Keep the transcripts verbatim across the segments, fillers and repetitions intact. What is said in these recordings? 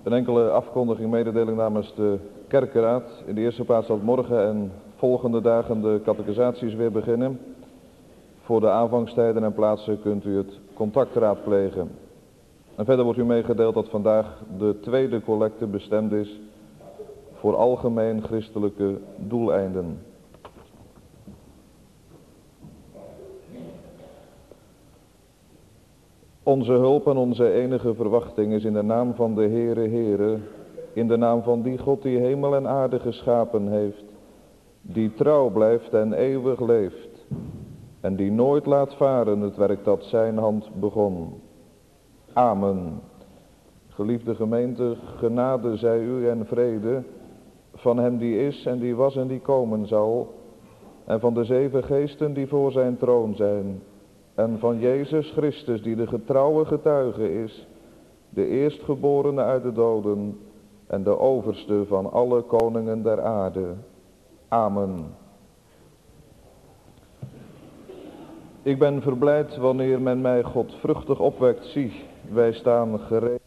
Een enkele afkondiging, mededeling namens de kerkenraad. In de eerste plaats zal morgen en volgende dagen de catechisaties weer beginnen. Voor de aanvangstijden en plaatsen kunt u het contact raadplegen. En verder wordt u meegedeeld dat vandaag de tweede collecte bestemd is voor algemeen christelijke doeleinden. Onze hulp en onze enige verwachting is in de naam van de Heere Heere, in de naam van die God die hemel en aarde geschapen heeft, die trouw blijft en eeuwig leeft, en die nooit laat varen het werk dat zijn hand begon. Amen. Geliefde gemeente, genade zij u en vrede van hem die is en die was en die komen zal, en van de zeven geesten die voor zijn troon zijn, en van Jezus Christus die de getrouwe getuige is, de eerstgeborene uit de doden en de overste van alle koningen der aarde. Amen. Ik ben verblijd wanneer men mij godvruchtig opwekt. Zie, wij staan gereed.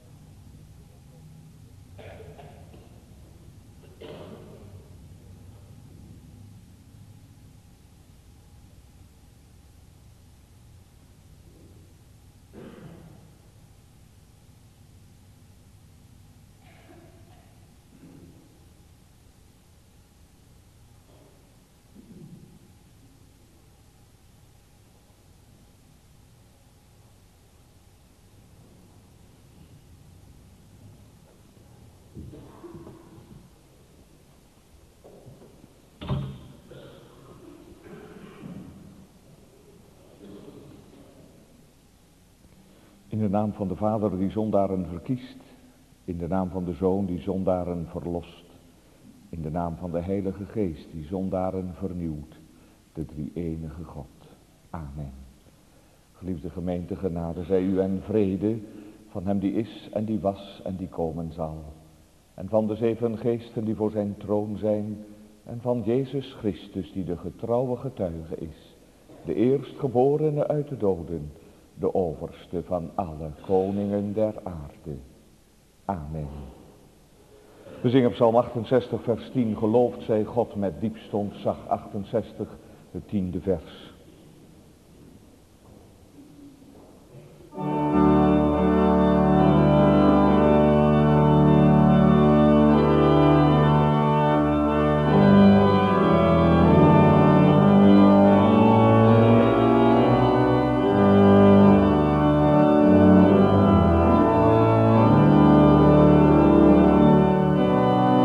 In de naam van de Vader die zondaren verkiest, in de naam van de Zoon die zondaren verlost, in de naam van de Heilige Geest die zondaren vernieuwt, de drie-enige God. Amen. Geliefde gemeente, genade zij u en vrede van hem die is en die was en die komen zal, en van de zeven geesten die voor zijn troon zijn, en van Jezus Christus die de getrouwe getuige is, de eerstgeborene uit de doden, de overste van alle koningen der aarde. Amen. We zingen Psalm achtenzestig vers tien. Geloofd zij God met diepst ontzag. achtenzestig, het tiende vers.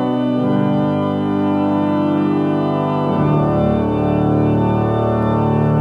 Amen.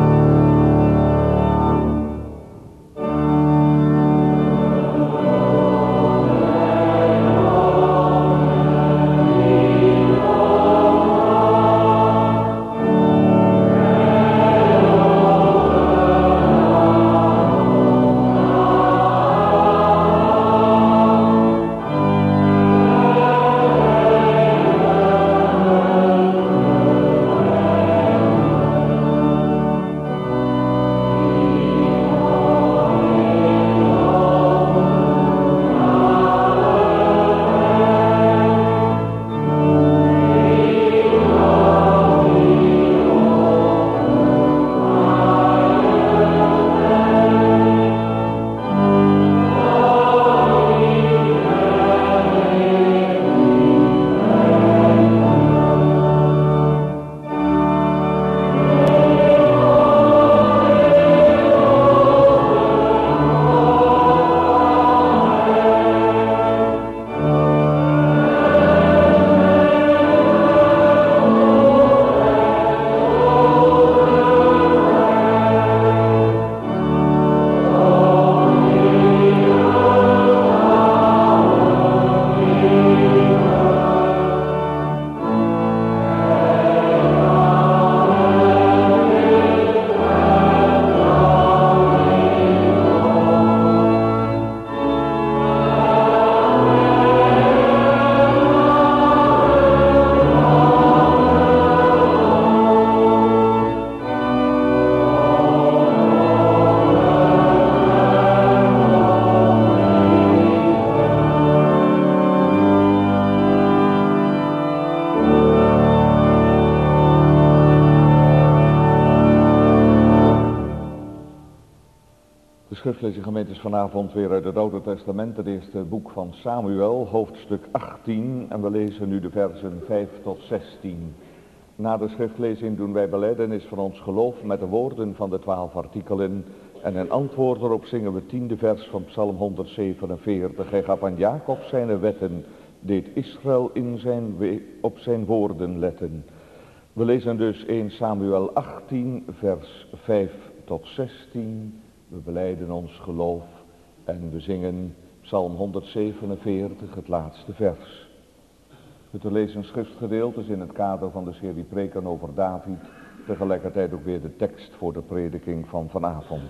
schriftlezing gemeente is vanavond weer uit het Oude Testament, het eerste boek van Samuel, hoofdstuk achttien, en we lezen nu de versen vijf tot zestien. Na de schriftlezing doen wij belijdenis van ons geloof met de woorden van de twaalf artikelen en in antwoord erop zingen we tiende vers van Psalm honderdzevenenveertig. Hij gaf aan Jacob zijn wetten, deed Israël in zijn we- op zijn woorden letten. We lezen dus eerste Samuel achttien, vers vijf tot zestien. We belijden ons geloof en we zingen Psalm honderdzevenenveertig, het laatste vers. Het te lezen schriftgedeelte is in het kader van de serie preken over David, tegelijkertijd ook weer de tekst voor de prediking van vanavond.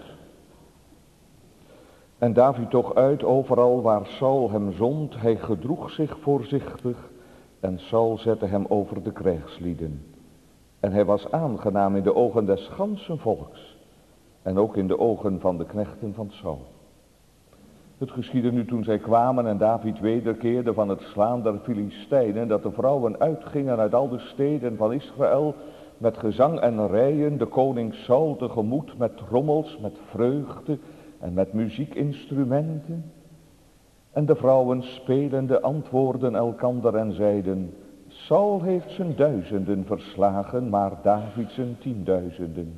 En David toog uit overal waar Saul hem zond, hij gedroeg zich voorzichtig en Saul zette hem over de krijgslieden. En hij was aangenaam in de ogen des gansen volks en ook in de ogen van de knechten van Saul. Het geschiedde nu toen zij kwamen en David wederkeerde van het slaan der Filistijnen, dat de vrouwen uitgingen uit al de steden van Israël met gezang en rijen de koning Saul tegemoet met trommels, met vreugde en met muziekinstrumenten. En de vrouwen spelende antwoordden elkander en zeiden: Saul heeft zijn duizenden verslagen, maar David zijn tienduizenden.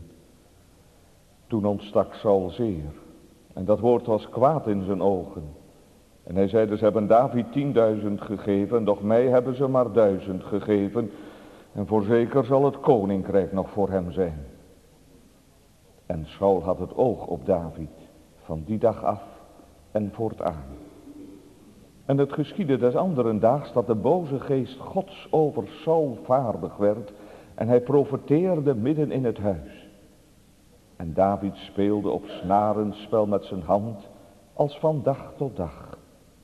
Toen ontstak Saul zeer, en dat woord was kwaad in zijn ogen. En hij zeide: ze hebben David tienduizend gegeven, doch mij hebben ze maar duizend gegeven. En voorzeker zal het koninkrijk nog voor hem zijn. En Saul had het oog op David, van die dag af en voortaan. En het geschiedde des anderen daags dat de boze geest Gods over Saul vaardig werd en hij profeteerde midden in het huis. En David speelde op snarenspel met zijn hand als van dag tot dag.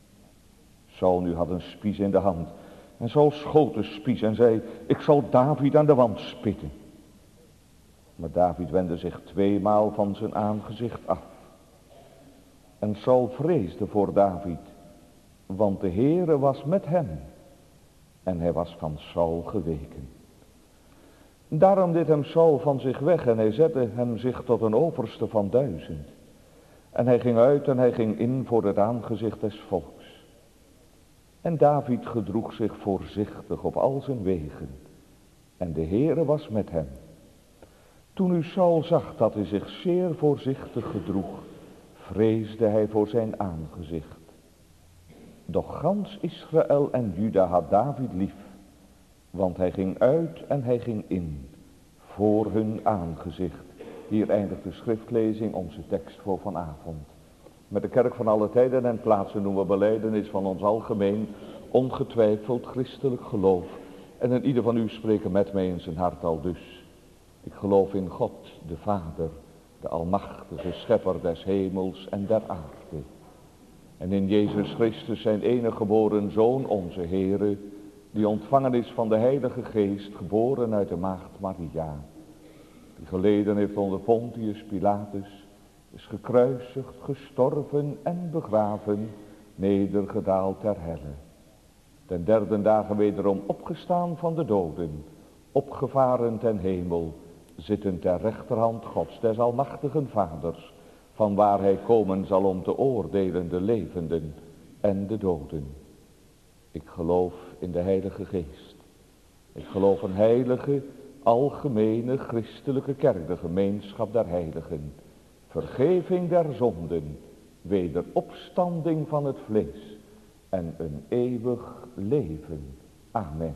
Saul nu had een spies in de hand en Saul schoot de spies en zei: ik zal David aan de wand spitten. Maar David wendde zich tweemaal van zijn aangezicht af. En Saul vreesde voor David, want de Heere was met hem en hij was van Saul geweken. Daarom deed hem Saul van zich weg en hij zette hem zich tot een overste van duizend. En hij ging uit en hij ging in voor het aangezicht des volks. En David gedroeg zich voorzichtig op al zijn wegen. En de Heere was met hem. Toen nu Saul zag dat hij zich zeer voorzichtig gedroeg, vreesde hij voor zijn aangezicht. Doch gans Israël en Juda had David lief, want hij ging uit en hij ging in, voor hun aangezicht. Hier eindigt de schriftlezing, onze tekst voor vanavond. Met de kerk van alle tijden en plaatsen doen we belijdenis van ons algemeen, ongetwijfeld christelijk geloof. En in ieder van u spreken met mij in zijn hart al dus. Ik geloof in God, de Vader, de almachtige schepper des hemels en der aarde. En in Jezus Christus zijn enige geboren Zoon, onze Heere, die ontvangen is van de Heilige Geest, geboren uit de maagd Maria. Die geleden heeft onder Pontius Pilatus, is gekruisigd, gestorven en begraven, nedergedaald ter helle. Ten derde dagen wederom opgestaan van de doden, opgevaren ten hemel, zittend ter rechterhand Gods, des almachtigen Vaders, van waar hij komen zal om te oordelen de levenden en de doden. Ik geloof in de Heilige Geest. Ik geloof een heilige, algemene, christelijke kerk, de gemeenschap der heiligen. Vergeving der zonden, wederopstanding van het vlees en een eeuwig leven. Amen.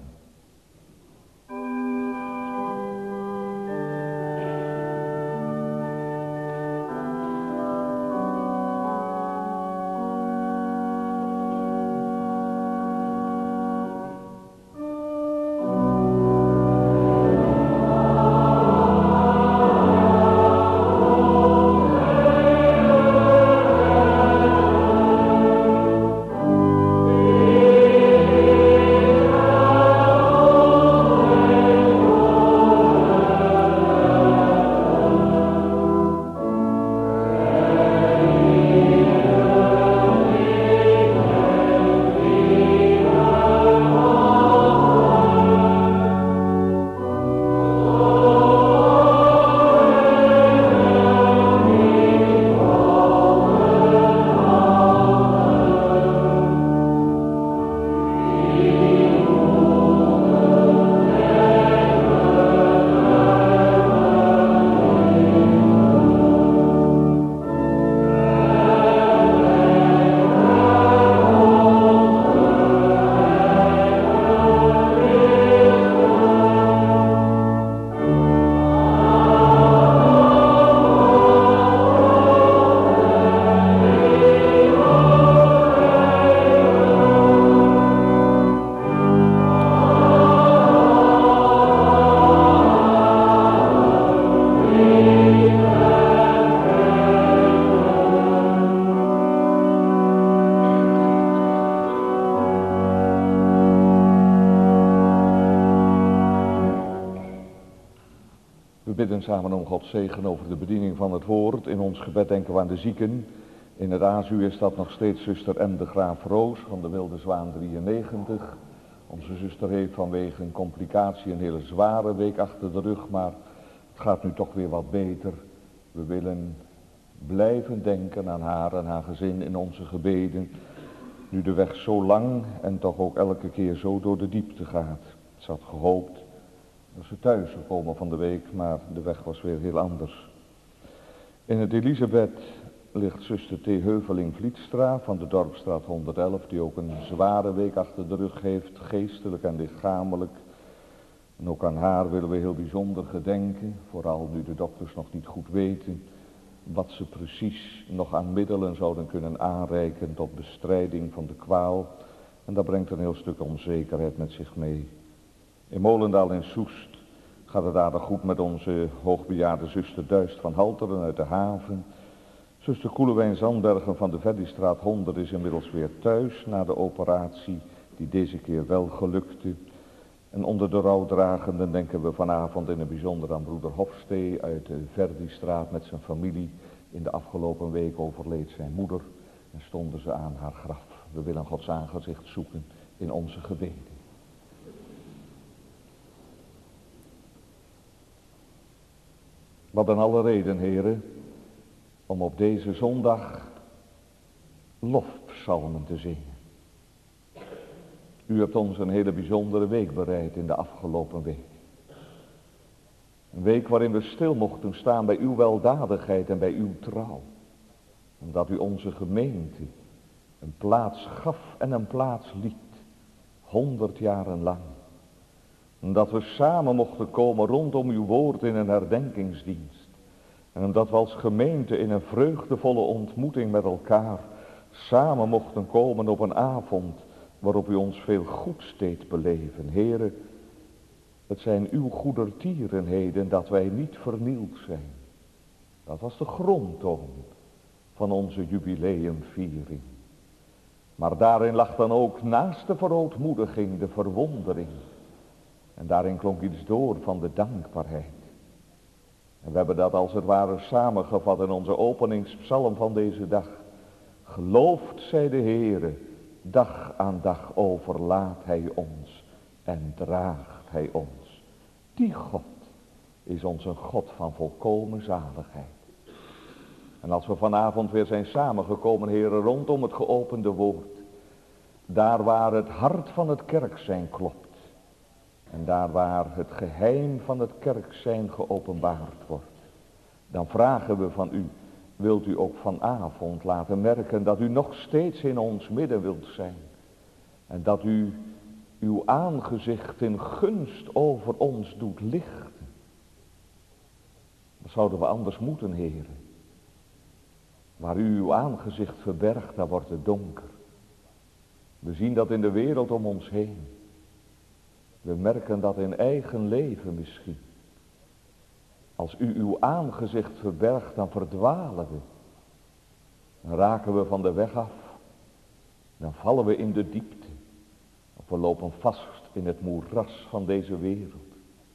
Amen. bidden samen om Gods zegen over de bediening van het woord. In ons gebed denken we aan de zieken. In het Azu is dat nog steeds zuster M. de Graaf Roos van de Wilde Zwaan drieënnegentig. Onze zuster heeft vanwege een complicatie een hele zware week achter de rug, maar het gaat nu toch weer wat beter. We willen blijven denken aan haar en haar gezin in onze gebeden. Nu de weg zo lang en toch ook elke keer zo door de diepte gaat. Ze had gehoopt dat ze thuis zou komen van de week, maar de weg was weer heel anders. In het Elisabeth ligt zuster T. Heuveling-Vlietstra van de Dorpstraat honderdelf, die ook een zware week achter de rug heeft, geestelijk en lichamelijk. En ook aan haar willen we heel bijzonder gedenken, vooral nu de dokters nog niet goed weten wat ze precies nog aan middelen zouden kunnen aanreiken tot bestrijding van de kwaal. En dat brengt een heel stuk onzekerheid met zich mee. In Molendaal in Soest gaat het aardig goed met onze hoogbejaarde zuster Duist van Halteren uit de haven. Zuster Koelewijn-Zandbergen van de Verdiestraat honderd is inmiddels weer thuis na de operatie die deze keer wel gelukte. En onder de rouwdragenden denken we vanavond in het bijzonder aan broeder Hofstee uit de Verdiestraat met zijn familie. In de afgelopen week overleed zijn moeder en stonden ze aan haar graf. We willen Gods aangezicht zoeken in onze gebeden. Wat een alle reden, heren, om op deze zondag lofpsalmen te zingen. U hebt ons een hele bijzondere week bereid in de afgelopen week. Een week waarin we stil mochten staan bij uw weldadigheid en bij uw trouw. Omdat u onze gemeente een plaats gaf en een plaats liet, honderd jaren lang. En dat we samen mochten komen rondom uw woord in een herdenkingsdienst. En dat we als gemeente in een vreugdevolle ontmoeting met elkaar samen mochten komen op een avond waarop u ons veel goeds deed beleven. Here, het zijn uw goedertierenheden dat wij niet vernield zijn. Dat was de grondtoon van onze jubileumviering. Maar daarin lag dan ook naast de verootmoediging de verwondering. En daarin klonk iets door van de dankbaarheid. En we hebben dat als het ware samengevat in onze openingspsalm van deze dag. Geloofd zij de Heere, dag aan dag overlaat hij ons en draagt hij ons. Die God is ons een God van volkomen zaligheid. En als we vanavond weer zijn samengekomen, heren, rondom het geopende woord. Daar waar het hart van het kerkzijn klopt. En daar waar het geheim van het kerkzijn geopenbaard wordt. Dan vragen we van u, wilt u ook vanavond laten merken dat u nog steeds in ons midden wilt zijn. En dat u uw aangezicht in gunst over ons doet lichten. Wat zouden we anders moeten, heren? Waar u uw aangezicht verbergt, daar wordt het donker. We zien dat in de wereld om ons heen. We merken dat in eigen leven misschien. Als u uw aangezicht verbergt, dan verdwalen we. Dan raken we van de weg af. Dan vallen we in de diepte. Of we lopen vast in het moeras van deze wereld.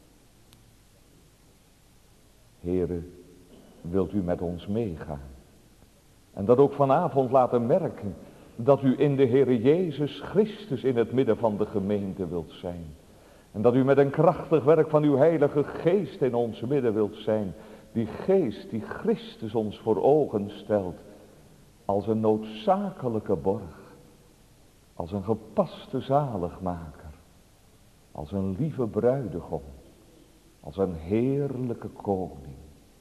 Heere, wilt u met ons meegaan? En dat ook vanavond laten merken dat u in de Heere Jezus Christus in het midden van de gemeente wilt zijn. En dat u met een krachtig werk van uw Heilige Geest in ons midden wilt zijn. Die Geest die Christus ons voor ogen stelt. Als een noodzakelijke borg. Als een gepaste zaligmaker. Als een lieve bruidegom. Als een heerlijke koning.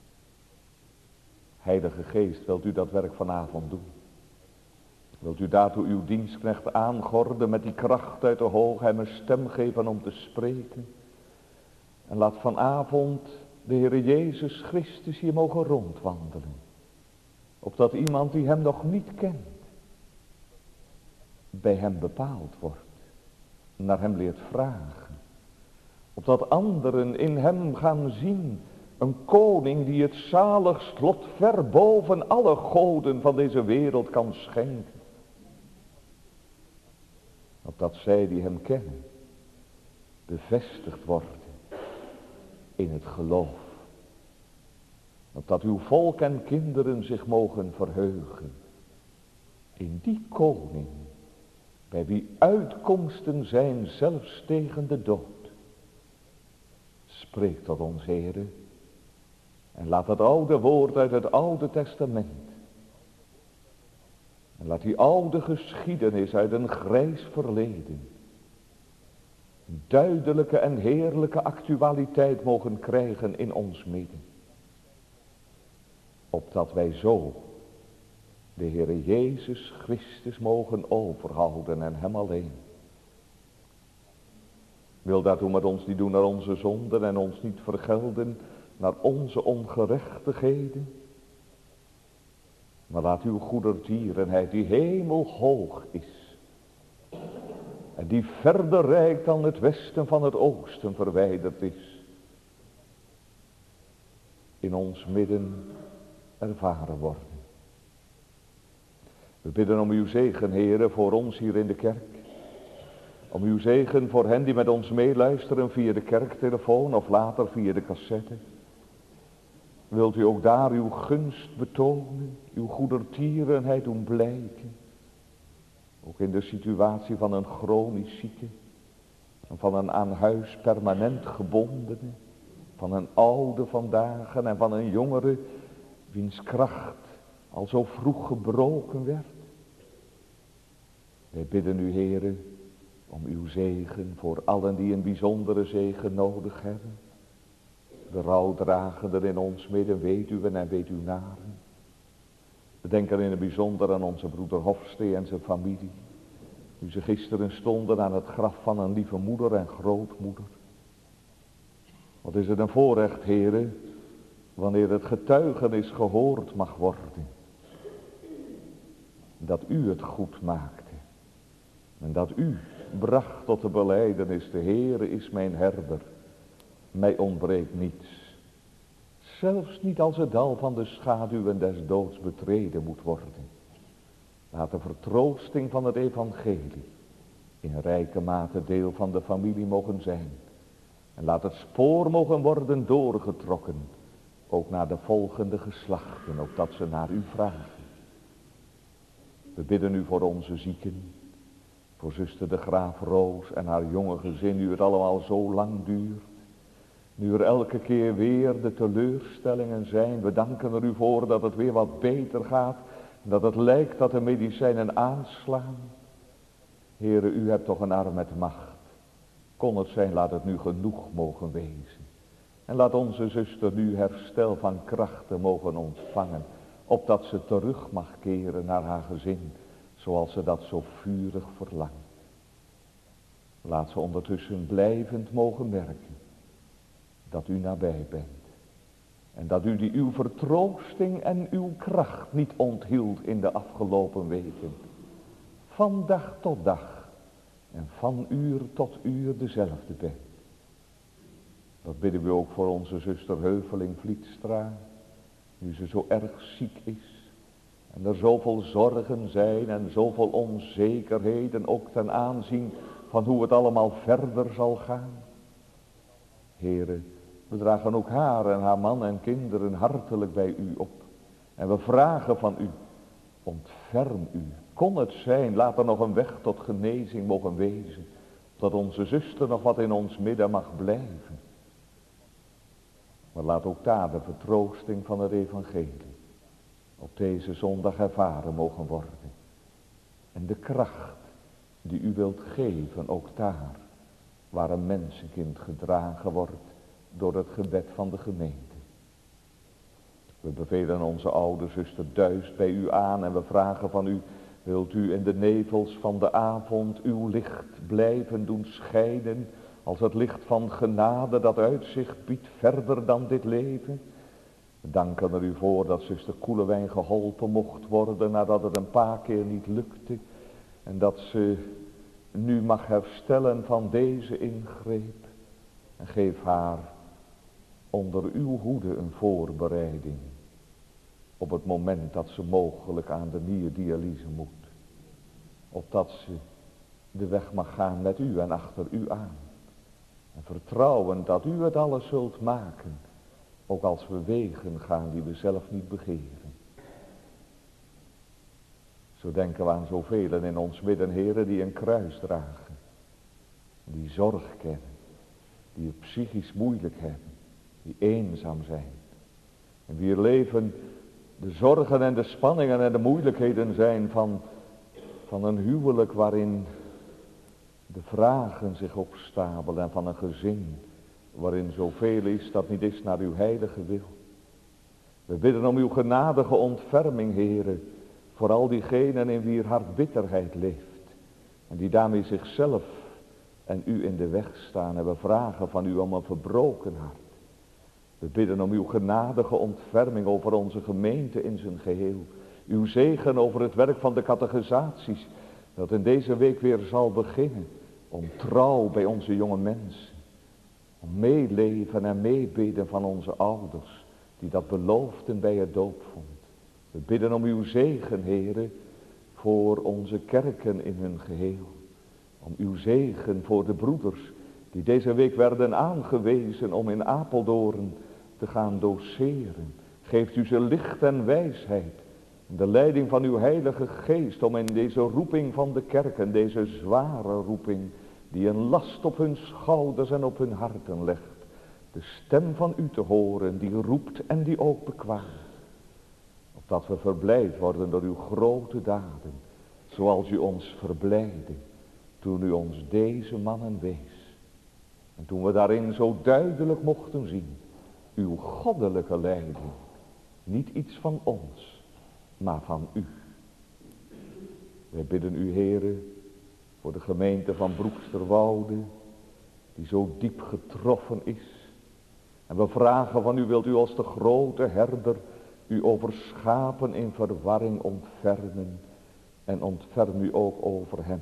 Heilige Geest, wilt u dat werk vanavond doen? Wilt u daartoe uw dienstknecht aangorden met die kracht uit de hoogte, hem een stem geven om te spreken? En laat vanavond de Heere Jezus Christus hier mogen rondwandelen. Opdat iemand die hem nog niet kent, bij hem bepaald wordt. Naar hem leert vragen. Opdat anderen in hem gaan zien een koning die het zaligst lot ver boven alle goden van deze wereld kan schenken. Opdat zij die hem kennen, bevestigd worden in het geloof Opdat uw volk en kinderen zich mogen verheugen in die koning, bij wie uitkomsten zijn zelfs tegen de dood. Spreek tot ons, Heere, en laat het oude woord uit het Oude Testament, en laat die oude geschiedenis uit een grijs verleden een duidelijke en heerlijke actualiteit mogen krijgen in ons midden. Opdat wij zo de Heere Jezus Christus mogen overhouden en hem alleen. Wil daartoe met ons niet doen naar onze zonden en ons niet vergelden naar onze ongerechtigheden. Maar laat uw goedertierenheid die hemelhoog is en die verder rijk dan het westen van het oosten verwijderd is, in ons midden ervaren worden. We bidden om uw zegen, Heere, voor ons hier in de kerk. Om uw zegen voor hen die met ons meeluisteren via de kerktelefoon of later via de cassette. Wilt u ook daar uw gunst betonen, uw goedertierenheid doen blijken. Ook in de situatie van een chronisch zieke, en van een aan huis permanent gebondene, van een oude vandaag en van een jongere wiens kracht al zo vroeg gebroken werd. Wij bidden u, Heere, om uw zegen voor allen die een bijzondere zegen nodig hebben. De rouwdragenden in ons midden, weduwen en weduwnaren. We denken in het bijzonder aan onze broeder Hofstee en zijn familie. Nu ze gisteren stonden aan het graf van een lieve moeder en grootmoeder. Wat is het een voorrecht, Heere, wanneer het getuigenis gehoord mag worden. Dat u het goed maakte. En dat u bracht tot de belijdenis, de Heere is mijn herder. Mij ontbreekt niets. Zelfs niet als het dal van de schaduwen des doods betreden moet worden. Laat de vertroosting van het evangelie in rijke mate deel van de familie mogen zijn. En laat het spoor mogen worden doorgetrokken. Ook naar de volgende geslachten, opdat ze naar u vragen. We bidden u voor onze zieken. Voor zuster de Graaf Roos en haar jonge gezin, nu het allemaal zo lang duurt. Nu er elke keer weer de teleurstellingen zijn. We danken er u voor dat het weer wat beter gaat. Dat het lijkt dat de medicijnen aanslaan. Heere, u hebt toch een arm met macht. Kon het zijn, laat het nu genoeg mogen wezen. En laat onze zuster nu herstel van krachten mogen ontvangen. Opdat ze terug mag keren naar haar gezin. Zoals ze dat zo vurig verlangt. Laat ze ondertussen blijvend mogen merken. Dat u nabij bent. En dat u die uw vertroosting en uw kracht niet onthield in de afgelopen weken. Van dag tot dag. En van uur tot uur dezelfde bent. Dat bidden we ook voor onze zuster Heuveling Vlietstra. Nu ze zo erg ziek is. En er zoveel zorgen zijn en zoveel onzekerheden. Ook ten aanzien van hoe het allemaal verder zal gaan. Heere, we dragen ook haar en haar man en kinderen hartelijk bij u op. En we vragen van u, ontferm u. Kon het zijn, laat er nog een weg tot genezing mogen wezen. Dat onze zuster nog wat in ons midden mag blijven. Maar laat ook daar de vertroosting van het evangelie op deze zondag ervaren mogen worden. En de kracht die u wilt geven, ook daar, waar een mensenkind gedragen wordt door het gebed van de gemeente. We bevelen onze oude zuster Duist bij u aan en we vragen van u, wilt u in de nevels van de avond uw licht blijven doen schijnen, als het licht van genade dat uitzicht biedt verder dan dit leven. We danken er u voor dat zuster Koelewijn geholpen mocht worden nadat het een paar keer niet lukte. En dat ze nu mag herstellen van deze ingreep. En geef haar onder uw hoede een voorbereiding. Op het moment dat ze mogelijk aan de nierdialyse moet. Opdat ze de weg mag gaan met u en achter u aan. En vertrouwen dat u het alles zult maken. Ook als we wegen gaan die we zelf niet begeren. Zo denken we aan zoveel in ons midden, Heere, die een kruis dragen. Die zorg kennen. Die het psychisch moeilijk hebben. Die eenzaam zijn. En wier leven de zorgen en de spanningen en de moeilijkheden zijn van, van een huwelijk waarin de vragen zich opstapelen. En van een gezin waarin zoveel is dat niet is naar uw heilige wil. We bidden om uw genadige ontferming, Heere, voor al diegenen in wier hart bitterheid leeft. En die daarmee zichzelf en u in de weg staan. En we vragen van u om een verbroken hart. We bidden om uw genadige ontferming over onze gemeente in zijn geheel. Uw zegen over het werk van de catechisaties, dat in deze week weer zal beginnen. Om trouw bij onze jonge mensen. Om meeleven en meebidden van onze ouders, die dat beloofden bij het doopvond. We bidden om uw zegen, Heere, voor onze kerken in hun geheel. Om uw zegen voor de broeders, die deze week werden aangewezen om in Apeldoorn te gaan doceren. Geeft u ze licht en wijsheid. De leiding van uw heilige geest om in deze roeping van de kerken, deze zware roeping, die een last op hun schouders en op hun harten legt. De stem van u te horen, die roept en die ook bekwaamt. Opdat we verblijd worden door uw grote daden, zoals u ons verblijdde, toen u ons deze mannen wees. En toen we daarin zo duidelijk mochten zien, uw goddelijke leiding, niet iets van ons, maar van u. Wij bidden u, Heere, voor de gemeente van Broeksterwoude, die zo diep getroffen is. En we vragen van u, wilt u als de grote herder u over schapen in verwarring ontfermen, en ontferm u ook over hem,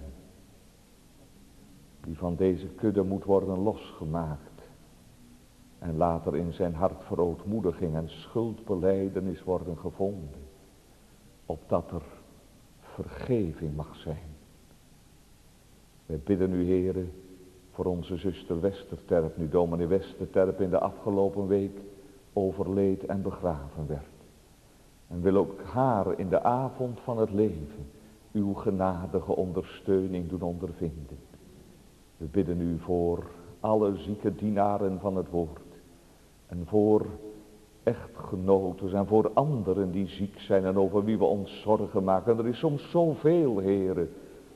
die van deze kudde moet worden losgemaakt. En later in zijn hart verootmoediging en schuldbelijdenis worden gevonden. Opdat er vergeving mag zijn. Wij bidden u, Heere, voor onze zuster Westerterp, nu dominee Westerterp in de afgelopen week overleed en begraven werd. En wil ook haar in de avond van het leven uw genadige ondersteuning doen ondervinden. We bidden u voor alle zieke dienaren van het woord. En voor echtgenoten en voor anderen die ziek zijn en over wie we ons zorgen maken. Er is soms zoveel, Heere,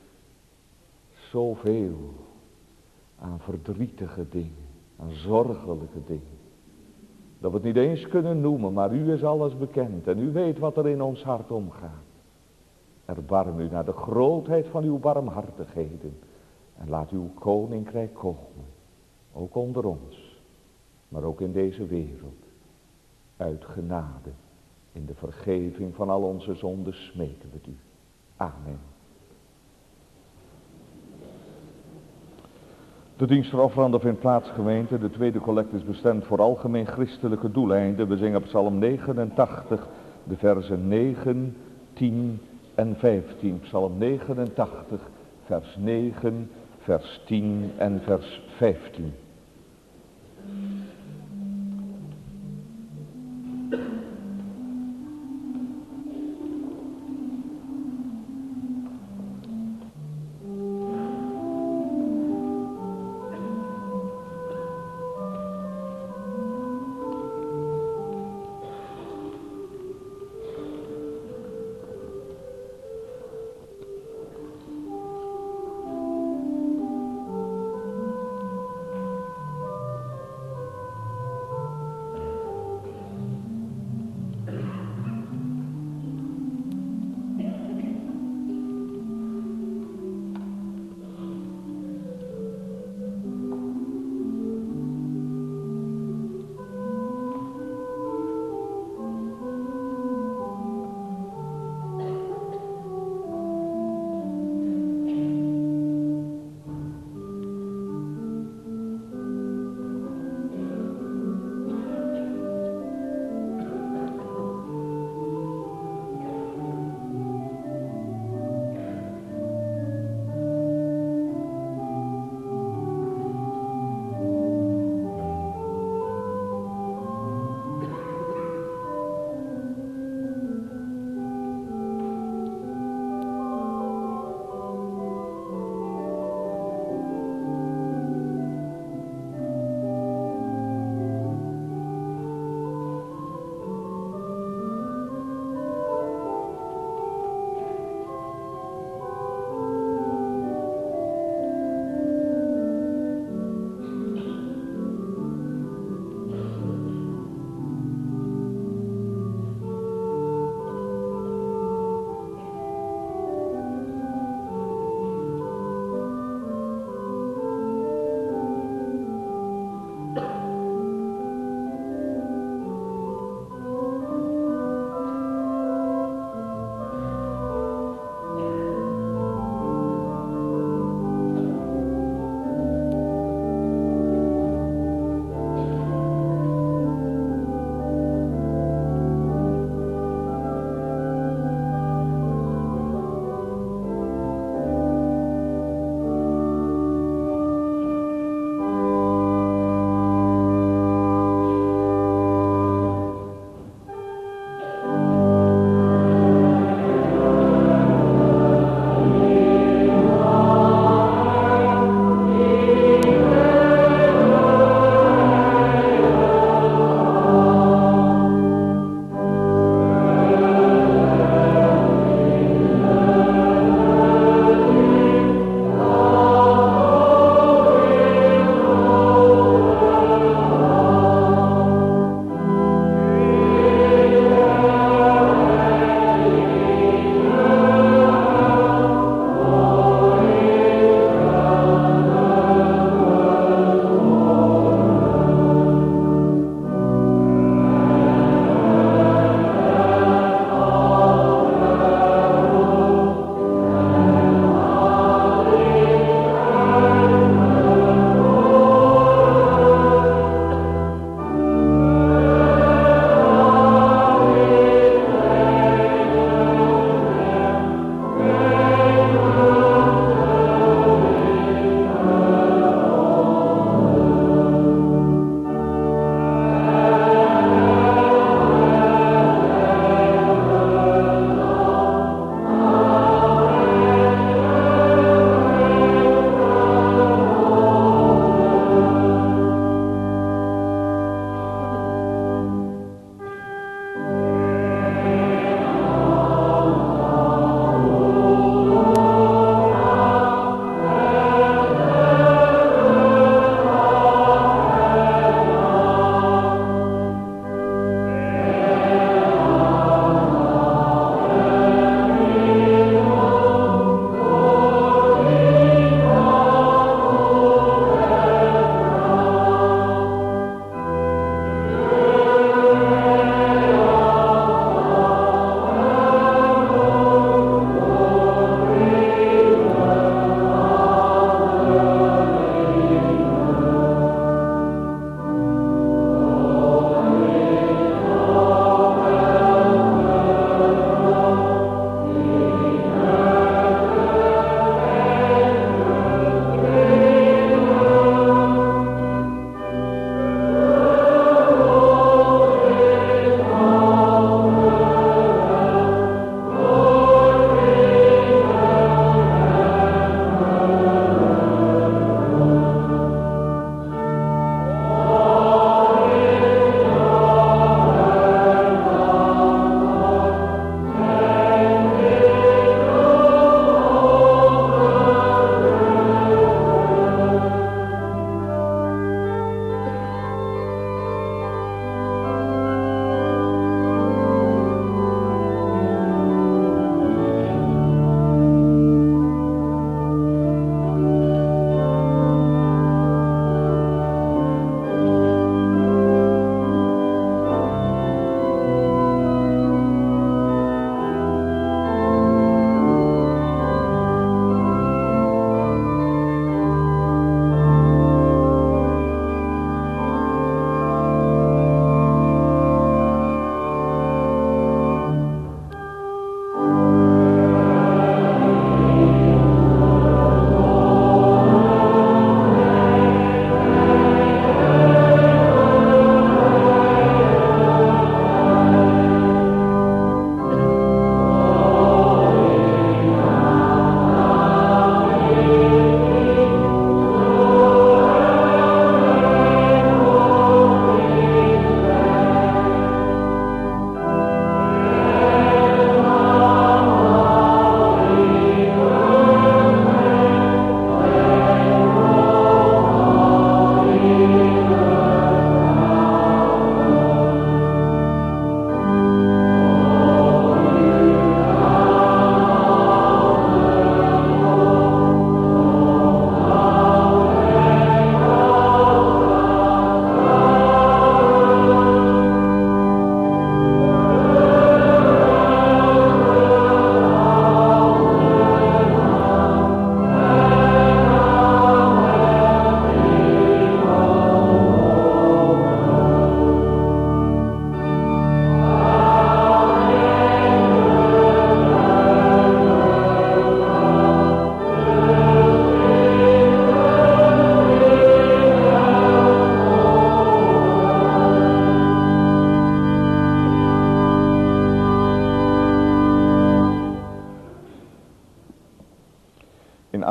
zoveel aan verdrietige dingen, aan zorgelijke dingen. Dat we het niet eens kunnen noemen, maar u is alles bekend en u weet wat er in ons hart omgaat. Erbarm u naar de grootheid van uw barmhartigheden en laat uw koninkrijk komen, ook onder ons, maar ook in deze wereld. Uit genade, in de vergeving van al onze zonden smeken we het u. Amen. De dienst voor offeranden vindt plaats, gemeente. De tweede collect is bestemd voor algemeen christelijke doeleinden. We zingen Psalm negenentachtig, de versen negen, tien en vijftien. Psalm negenentachtig, vers negen, vers tien en vers vijftien.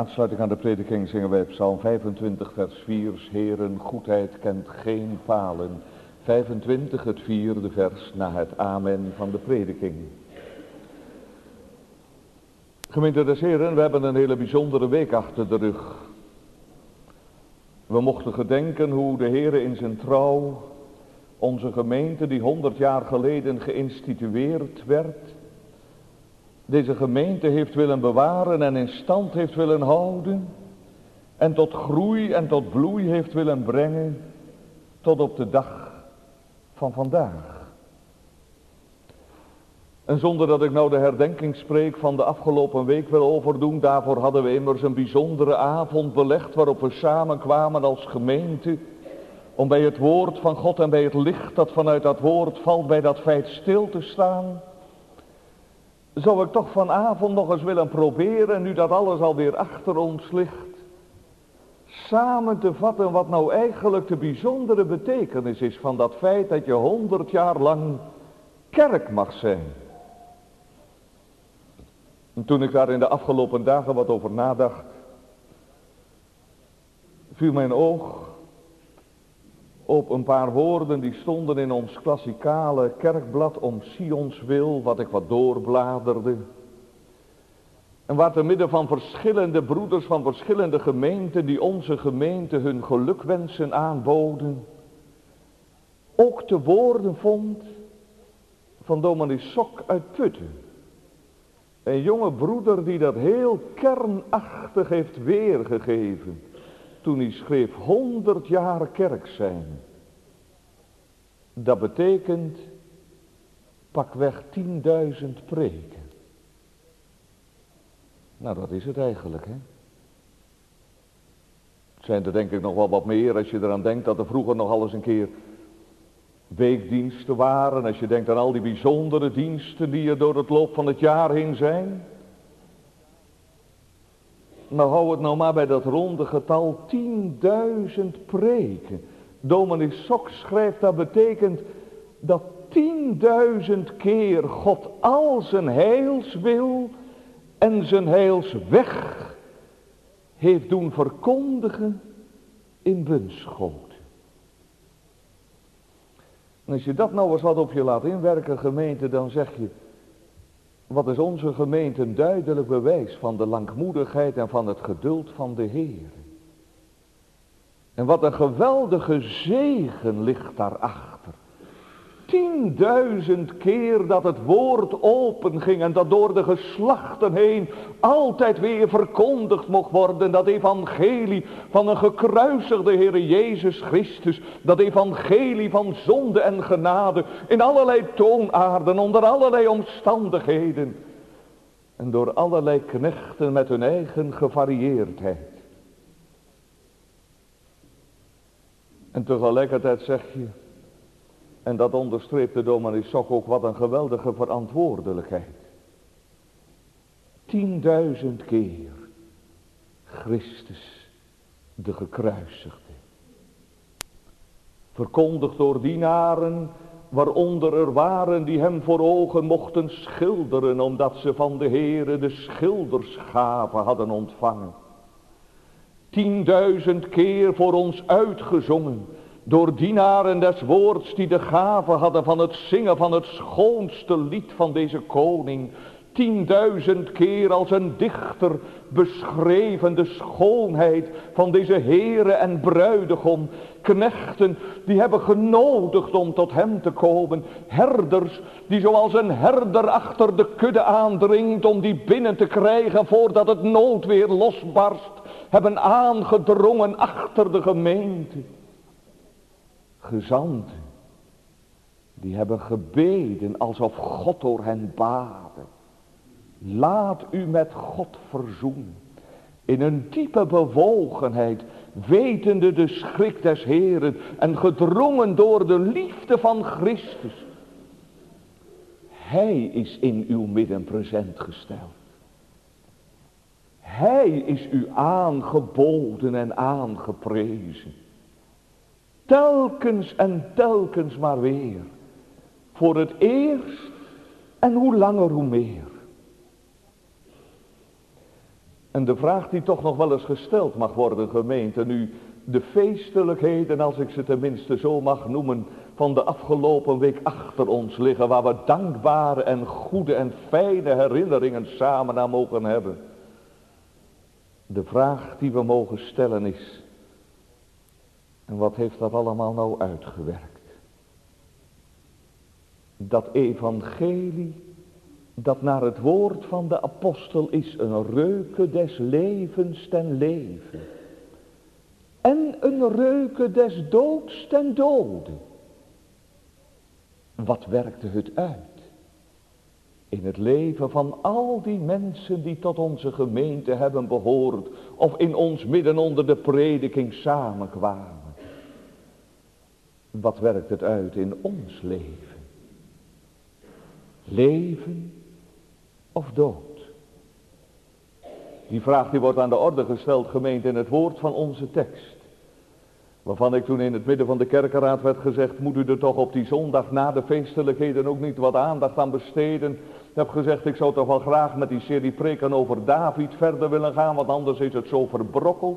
aansluiting aan de prediking zingen wij Psalm vijfentwintig vers vier. Heeren, goedheid kent geen palen. vijfentwintig, het vierde vers na het amen van de prediking. Gemeente des Heren, we hebben een hele bijzondere week achter de rug. We mochten gedenken hoe de Heer in zijn trouw onze gemeente die honderd jaar geleden geïnstitueerd werd, deze gemeente heeft willen bewaren en in stand heeft willen houden en tot groei en tot bloei heeft willen brengen tot op de dag van vandaag. En zonder dat ik nou de herdenking spreek van de afgelopen week wil overdoen, daarvoor hadden we immers een bijzondere avond belegd waarop we samenkwamen als gemeente, om bij het woord van God en bij het licht dat vanuit dat woord valt bij dat feit stil te staan. Zou ik toch vanavond nog eens willen proberen, nu dat alles alweer achter ons ligt, samen te vatten wat nou eigenlijk de bijzondere betekenis is van dat feit dat je honderd jaar lang kerk mag zijn. En toen ik daar in de afgelopen dagen wat over nadacht, viel mijn oog op een paar woorden die stonden in ons klassikale kerkblad om Sions wil, wat ik wat doorbladerde. En waar te midden van verschillende broeders van verschillende gemeenten die onze gemeente hun gelukwensen aanboden, ook de woorden vond van dominee Sok uit Putten. Een jonge broeder die dat heel kernachtig heeft weergegeven toen hij schreef honderd jaar kerk zijn. Dat betekent pakweg tienduizend preken. Nou, dat is het eigenlijk, hè. Het zijn er denk ik nog wel wat meer als je eraan denkt dat er vroeger nog alles een keer weekdiensten waren. Als je denkt aan al die bijzondere diensten die er door het loop van het jaar heen zijn. Maar hou het nou maar bij dat ronde getal tienduizend preken. Dominee Sok schrijft dat betekent dat tienduizend keer God al zijn heilswil en zijn heilsweg heeft doen verkondigen in Bunschoten. En als je dat nou eens wat op je laat inwerken, gemeente, dan zeg je, wat is onze gemeente een duidelijk bewijs van de langmoedigheid en van het geduld van de Heer. En wat een geweldige zegen ligt daarachter. Tienduizend keer dat het woord open ging en dat door de geslachten heen altijd weer verkondigd mocht worden. Dat evangelie van een gekruisigde Heere Jezus Christus. Dat evangelie van zonde en genade in allerlei toonaarden, onder allerlei omstandigheden. En door allerlei knechten met hun eigen gevarieerdheid. En tegelijkertijd zeg je, en dat onderstreept de dominee Sok ook, wat een geweldige verantwoordelijkheid. Tienduizend keer Christus de gekruisigde. Verkondigd door dienaren, waaronder er waren die hem voor ogen mochten schilderen, omdat ze van de Heere de schildersgave hadden ontvangen. Tienduizend keer voor ons uitgezongen, door dienaren des woords die de gave hadden van het zingen van het schoonste lied van deze koning. Tienduizend keer als een dichter beschreven de schoonheid van deze Heere en bruidegom. Knechten die hebben genodigd om tot hem te komen. Herders die zoals een herder achter de kudde aandringt om die binnen te krijgen voordat het noodweer losbarst, hebben aangedrongen achter de gemeente. Gezanten, die hebben gebeden alsof God door hen baadde. Laat u met God verzoenen. In een diepe bewogenheid, wetende de schrik des Heeren en gedrongen door de liefde van Christus. Hij is in uw midden present gesteld. Hij is u aangeboden en aangeprezen. Telkens en telkens maar weer. Voor het eerst en hoe langer hoe meer. En de vraag die toch nog wel eens gesteld mag worden, gemeente, nu de feestelijkheden, als ik ze tenminste zo mag noemen, van de afgelopen week achter ons liggen, waar we dankbare en goede en fijne herinneringen samen aan mogen hebben. De vraag die we mogen stellen is, en wat heeft dat allemaal nou uitgewerkt? Dat evangelie, dat naar het woord van de apostel is, een reuke des levens ten leven. En een reuke des doods ten dode. Wat werkte het uit? In het leven van al die mensen die tot onze gemeente hebben behoord, of in ons midden onder de prediking samenkwamen. Wat werkt het uit in ons leven? Leven of dood? Die vraag die wordt aan de orde gesteld, gemeente, in het woord van onze tekst. Waarvan ik toen in het midden van de kerkenraad werd gezegd, moet u er toch op die zondag na de feestelijkheden ook niet wat aandacht aan besteden. Ik heb gezegd, ik zou toch wel graag met die serie preken over David verder willen gaan, want anders is het zo verbrokkeld.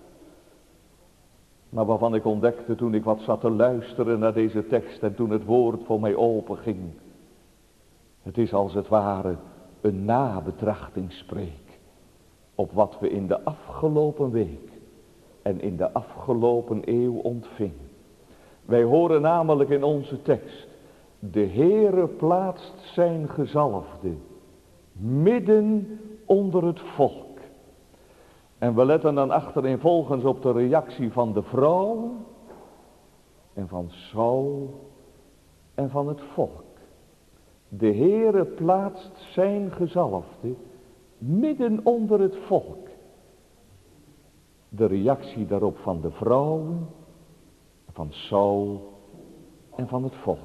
Maar waarvan ik ontdekte toen ik wat zat te luisteren naar deze tekst en toen het woord voor mij openging. Het is als het ware een nabetrachtingspreek op wat we in de afgelopen week en in de afgelopen eeuw ontvingen. Wij horen namelijk in onze tekst, de Heere plaatst zijn gezalfde midden onder het volk. En we letten dan achtereenvolgens op de reactie van de vrouwen en van Saul en van het volk. De Heere plaatst zijn gezalfde midden onder het volk. De reactie daarop van de vrouwen, van Saul en van het volk.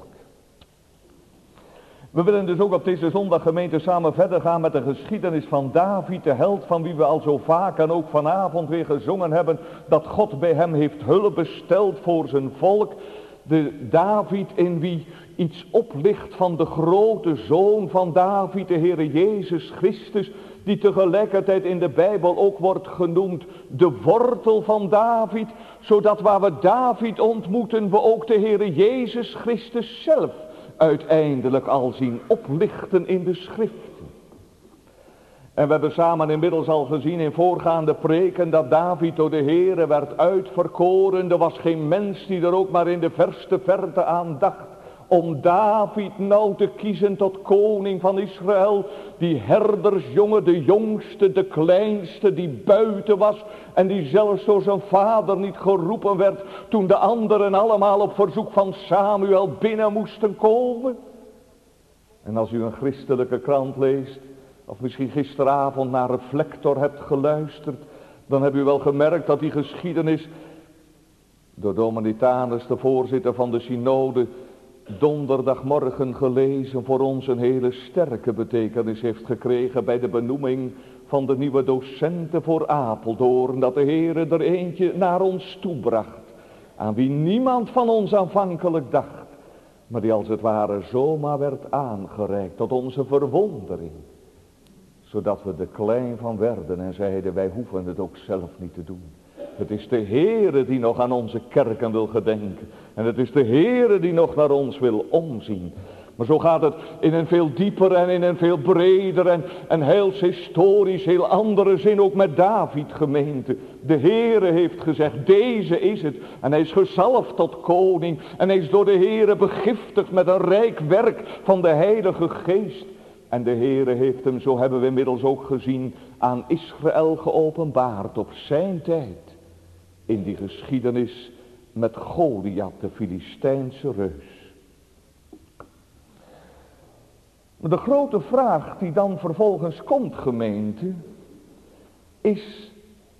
We willen dus ook op deze zondag, gemeente, samen verder gaan met de geschiedenis van David, de held van wie we al zo vaak en ook vanavond weer gezongen hebben, dat God bij hem heeft hulp besteld voor zijn volk. De David in wie iets oplicht van de grote zoon van David, de Heere Jezus Christus, die tegelijkertijd in de Bijbel ook wordt genoemd de wortel van David, zodat waar we David ontmoeten, we ook de Heere Jezus Christus zelf uiteindelijk al zien oplichten in de schriften. En we hebben samen inmiddels al gezien in voorgaande preken dat David door de Heere werd uitverkoren. Er was geen mens die er ook maar in de verste verte aan dacht om David nou te kiezen tot koning van Israël. Die herdersjongen, de jongste, de kleinste, die buiten was en die zelfs door zijn vader niet geroepen werd toen de anderen allemaal op verzoek van Samuel binnen moesten komen. En als u een christelijke krant leest, of misschien gisteravond naar Reflector hebt geluisterd, dan hebt u wel gemerkt dat die geschiedenis door Dominitanus, de voorzitter van de synode, donderdagmorgen gelezen, voor ons een hele sterke betekenis heeft gekregen bij de benoeming van de nieuwe docenten voor Apeldoorn, dat de Heere er eentje naar ons toebracht, aan wie niemand van ons aanvankelijk dacht, maar die als het ware zomaar werd aangereikt tot onze verwondering, zodat we er klein van werden en zeiden, wij hoeven het ook zelf niet te doen. Het is de Heere die nog aan onze kerken wil gedenken. En het is de Heere die nog naar ons wil omzien. Maar zo gaat het in een veel dieper en in een veel breder en, en heel historisch, heel andere zin ook met David, gemeente. De Heere heeft gezegd, deze is het. En hij is gezalfd tot koning. En hij is door de Heere begiftigd met een rijk werk van de Heilige Geest. En de Heere heeft hem, zo hebben we inmiddels ook gezien, aan Israël geopenbaard op zijn tijd. In die geschiedenis met Goliath, de Filistijnse reus. De grote vraag die dan vervolgens komt, gemeente, is,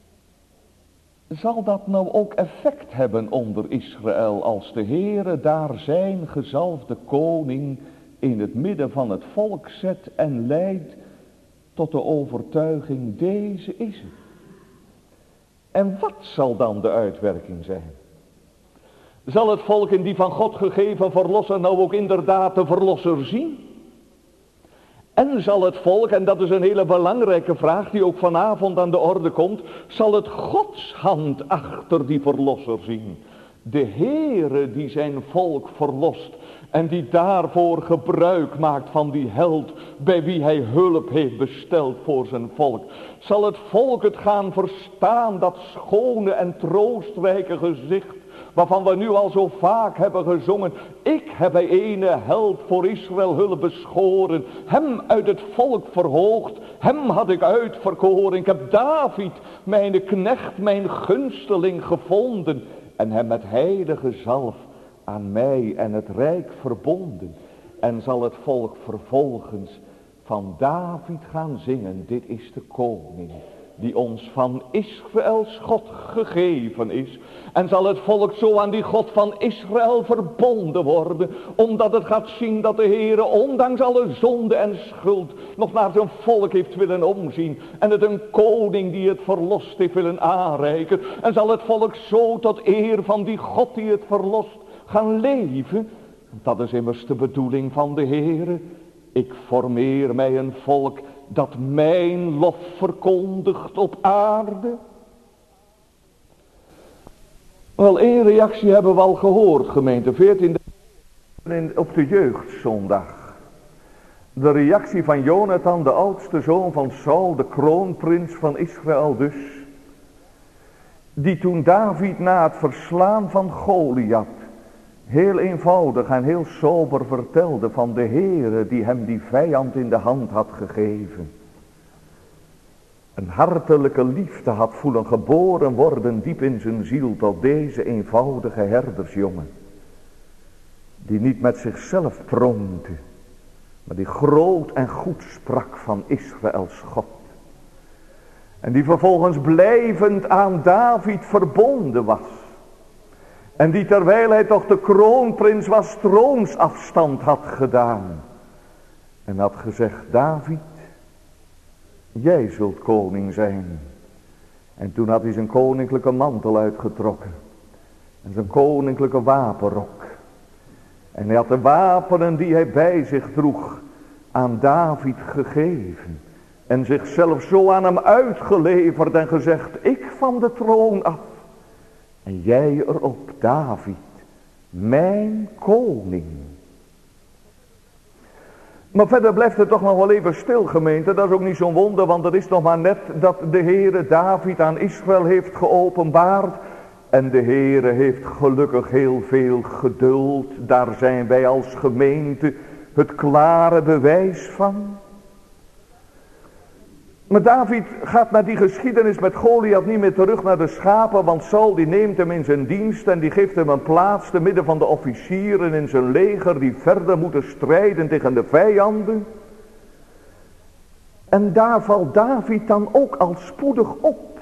zal dat nou ook effect hebben onder Israël als de Heere daar zijn gezalfde koning in het midden van het volk zet en leidt tot de overtuiging, deze is het. En wat zal dan de uitwerking zijn? Zal het volk in die van God gegeven verlosser nou ook inderdaad de verlosser zien? En zal het volk, en dat is een hele belangrijke vraag die ook vanavond aan de orde komt, zal het Gods hand achter die verlosser zien. De Heere die zijn volk verlost en die daarvoor gebruik maakt van die held bij wie hij hulp heeft besteld voor zijn volk. Zal het volk het gaan verstaan, dat schone en troostrijke gezicht waarvan we nu al zo vaak hebben gezongen. Ik heb bij ene held voor Israël hulp beschoren, hem uit het volk verhoogd, hem had ik uitverkoren. Ik heb David, mijn knecht, mijn gunsteling gevonden en hem met heilige zalf aan mij en het rijk verbonden. En zal het volk vervolgens van David gaan zingen, dit is de koning die ons van Israëls God gegeven is. En zal het volk zo aan die God van Israël verbonden worden, omdat het gaat zien dat de Heere ondanks alle zonde en schuld nog naar zijn volk heeft willen omzien en het een koning die het verlost heeft willen aanreiken. En zal het volk zo tot eer van die God die het verlost gaan leven. Dat is immers de bedoeling van de Heere. Ik formeer mij een volk dat mijn lof verkondigt op aarde. Wel, één reactie hebben we al gehoord, gemeente. veertiende op de jeugdzondag. De reactie van Jonathan, de oudste zoon van Saul, de kroonprins van Israël dus. Die toen David na het verslaan van Goliath heel eenvoudig en heel sober vertelde van de Heere die hem die vijand in de hand had gegeven. Een hartelijke liefde had voelen geboren worden diep in zijn ziel tot deze eenvoudige herdersjongen. Die niet met zichzelf pronkte, maar die groot en goed sprak van Israëls God. En die vervolgens blijvend aan David verbonden was. En die terwijl hij toch de kroonprins was, troonsafstand had gedaan. En had gezegd, David, jij zult koning zijn. En toen had hij zijn koninklijke mantel uitgetrokken. En zijn koninklijke wapenrok. En hij had de wapenen die hij bij zich droeg aan David gegeven. En zichzelf zo aan hem uitgeleverd en gezegd, ik van de troon af. En jij erop, David, mijn koning. Maar verder blijft het toch nog wel even stil, gemeente. Dat is ook niet zo'n wonder, want het is nog maar net dat de Heere David aan Israël heeft geopenbaard. En de Heere heeft gelukkig heel veel geduld. Daar zijn wij als gemeente het klare bewijs van. Maar David gaat naar die geschiedenis met Goliath niet meer terug naar de schapen, want Saul die neemt hem in zijn dienst en die geeft hem een plaats te midden van de officieren in zijn leger die verder moeten strijden tegen de vijanden. En daar valt David dan ook al spoedig op.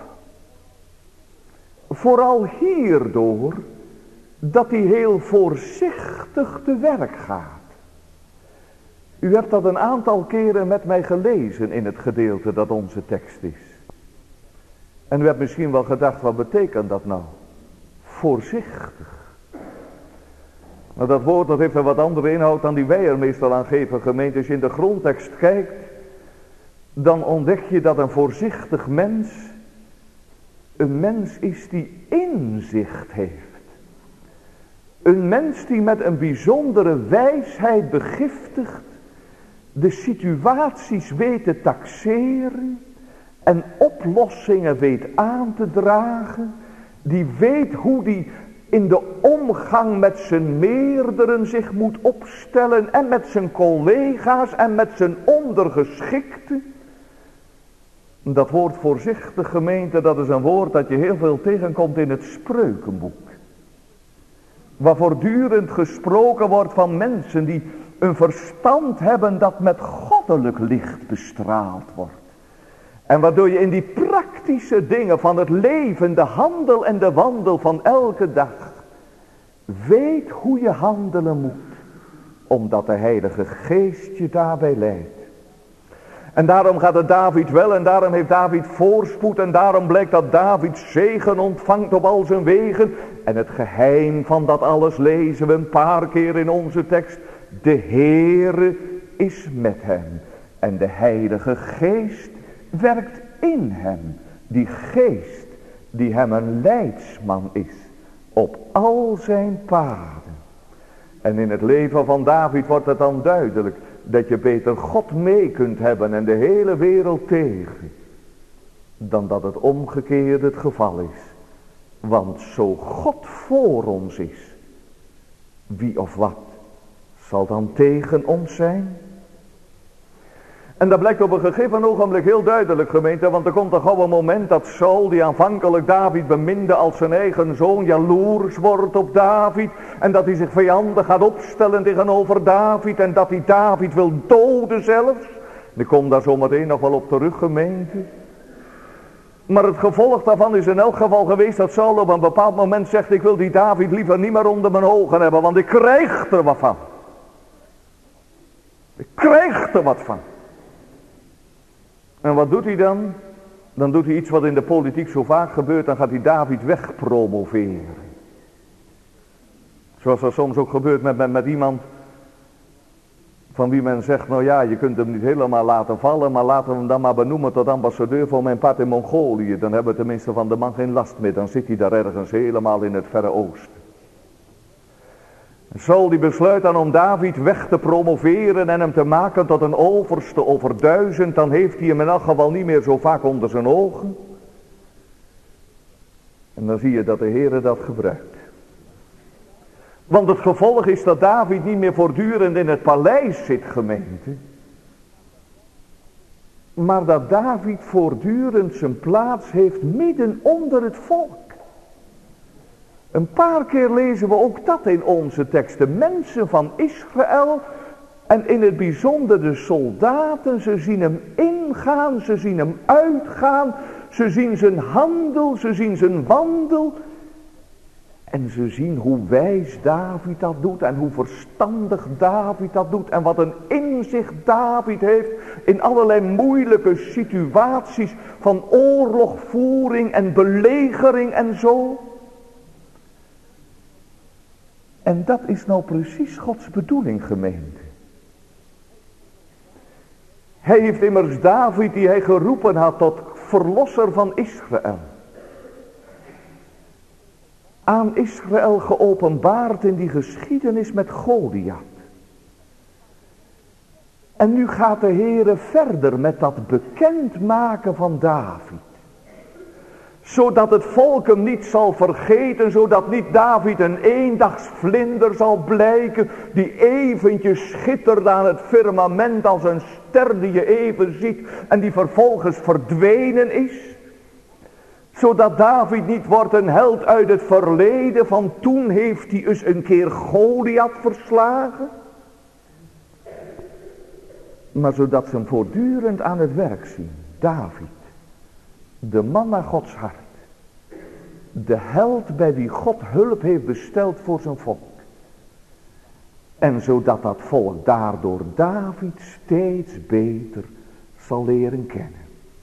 Vooral hierdoor dat hij heel voorzichtig te werk gaat. U hebt dat een aantal keren met mij gelezen in het gedeelte dat onze tekst is. En u hebt misschien wel gedacht, wat betekent dat nou? Voorzichtig. Nou, dat woord dat heeft een wat andere inhoud dan die wij er meestal aan geven, gemeente. Als je in de grondtekst kijkt, dan ontdek je dat een voorzichtig mens een mens is die inzicht heeft. Een mens die met een bijzondere wijsheid begiftigt, de situaties weet te taxeren en oplossingen weet aan te dragen. Die weet hoe die in de omgang met zijn meerderen zich moet opstellen en met zijn collega's en met zijn ondergeschikten. Dat woord voorzichtig, gemeente, dat is een woord dat je heel veel tegenkomt in het Spreukenboek. Waar voortdurend gesproken wordt van mensen die een verstand hebben dat met goddelijk licht bestraald wordt. En waardoor je in die praktische dingen van het leven, de handel en de wandel van elke dag, weet hoe je handelen moet. Omdat de Heilige Geest je daarbij leidt. En daarom gaat het David wel en daarom heeft David voorspoed en daarom blijkt dat David zegen ontvangt op al zijn wegen. En het geheim van dat alles lezen we een paar keer in onze tekst. De Heere is met hem En de Heilige Geest werkt in hem. Die geest die hem een leidsman is op al zijn paden. En in het leven van David wordt het dan duidelijk dat je beter God mee kunt hebben en de hele wereld tegen, dan dat het omgekeerd het geval is. Want zo God voor ons is, wie of wat zal dan tegen ons zijn? En dat blijkt op een gegeven ogenblik heel duidelijk, gemeente, want er komt een gauw een moment dat Saul, die aanvankelijk David beminde als zijn eigen zoon, jaloers wordt op David. En dat hij zich vijandig gaat opstellen tegenover David en dat hij David wil doden zelfs. En ik kom daar zo meteen nog wel op terug, gemeente. Maar het gevolg daarvan is in elk geval geweest dat Saul op een bepaald moment zegt, ik wil die David liever niet meer onder mijn ogen hebben, want ik krijg er wat van. Ik krijg er wat van. En wat doet hij dan? Dan doet hij iets wat in de politiek zo vaak gebeurt. Dan gaat hij David wegpromoveren. Zoals dat soms ook gebeurt met, met, met iemand van wie men zegt, nou ja, je kunt hem niet helemaal laten vallen, maar laten we hem dan maar benoemen tot ambassadeur voor mijn part in Mongolië. Dan hebben we tenminste van de man geen last meer. Dan zit hij daar ergens helemaal in het Verre Oosten. Saul die besluit dan om David weg te promoveren en hem te maken tot een overste over duizend. Dan heeft hij hem in elk geval niet meer zo vaak onder zijn ogen. En dan zie je dat de Heere dat gebruikt. Want het gevolg is dat David niet meer voortdurend in het paleis zit, gemeente. Maar dat David voortdurend zijn plaats heeft midden onder het volk. Een paar keer lezen we ook dat in onze teksten. Mensen van Israël en in het bijzonder de soldaten, ze zien hem ingaan, ze zien hem uitgaan, ze zien zijn handel, ze zien zijn wandel. En ze zien hoe wijs David dat doet en hoe verstandig David dat doet. En wat een inzicht David heeft in allerlei moeilijke situaties van oorlogvoering en belegering en zo. En dat is nou precies Gods bedoeling, gemeente. Hij heeft immers David, die hij geroepen had tot verlosser van Israël, aan Israël geopenbaard in die geschiedenis met Goliath. En nu gaat de Heere verder met dat bekendmaken van David. Zodat het volk hem niet zal vergeten, zodat niet David een eendagsvlinder zal blijken, die eventjes schittert aan het firmament als een ster die je even ziet en die vervolgens verdwenen is. Zodat David niet wordt een held uit het verleden van toen heeft hij eens een keer Goliath verslagen. Maar zodat ze hem voortdurend aan het werk zien. David, de man naar Gods hart. De held bij wie God hulp heeft besteld voor zijn volk. En zodat dat volk daardoor David steeds beter zal leren kennen.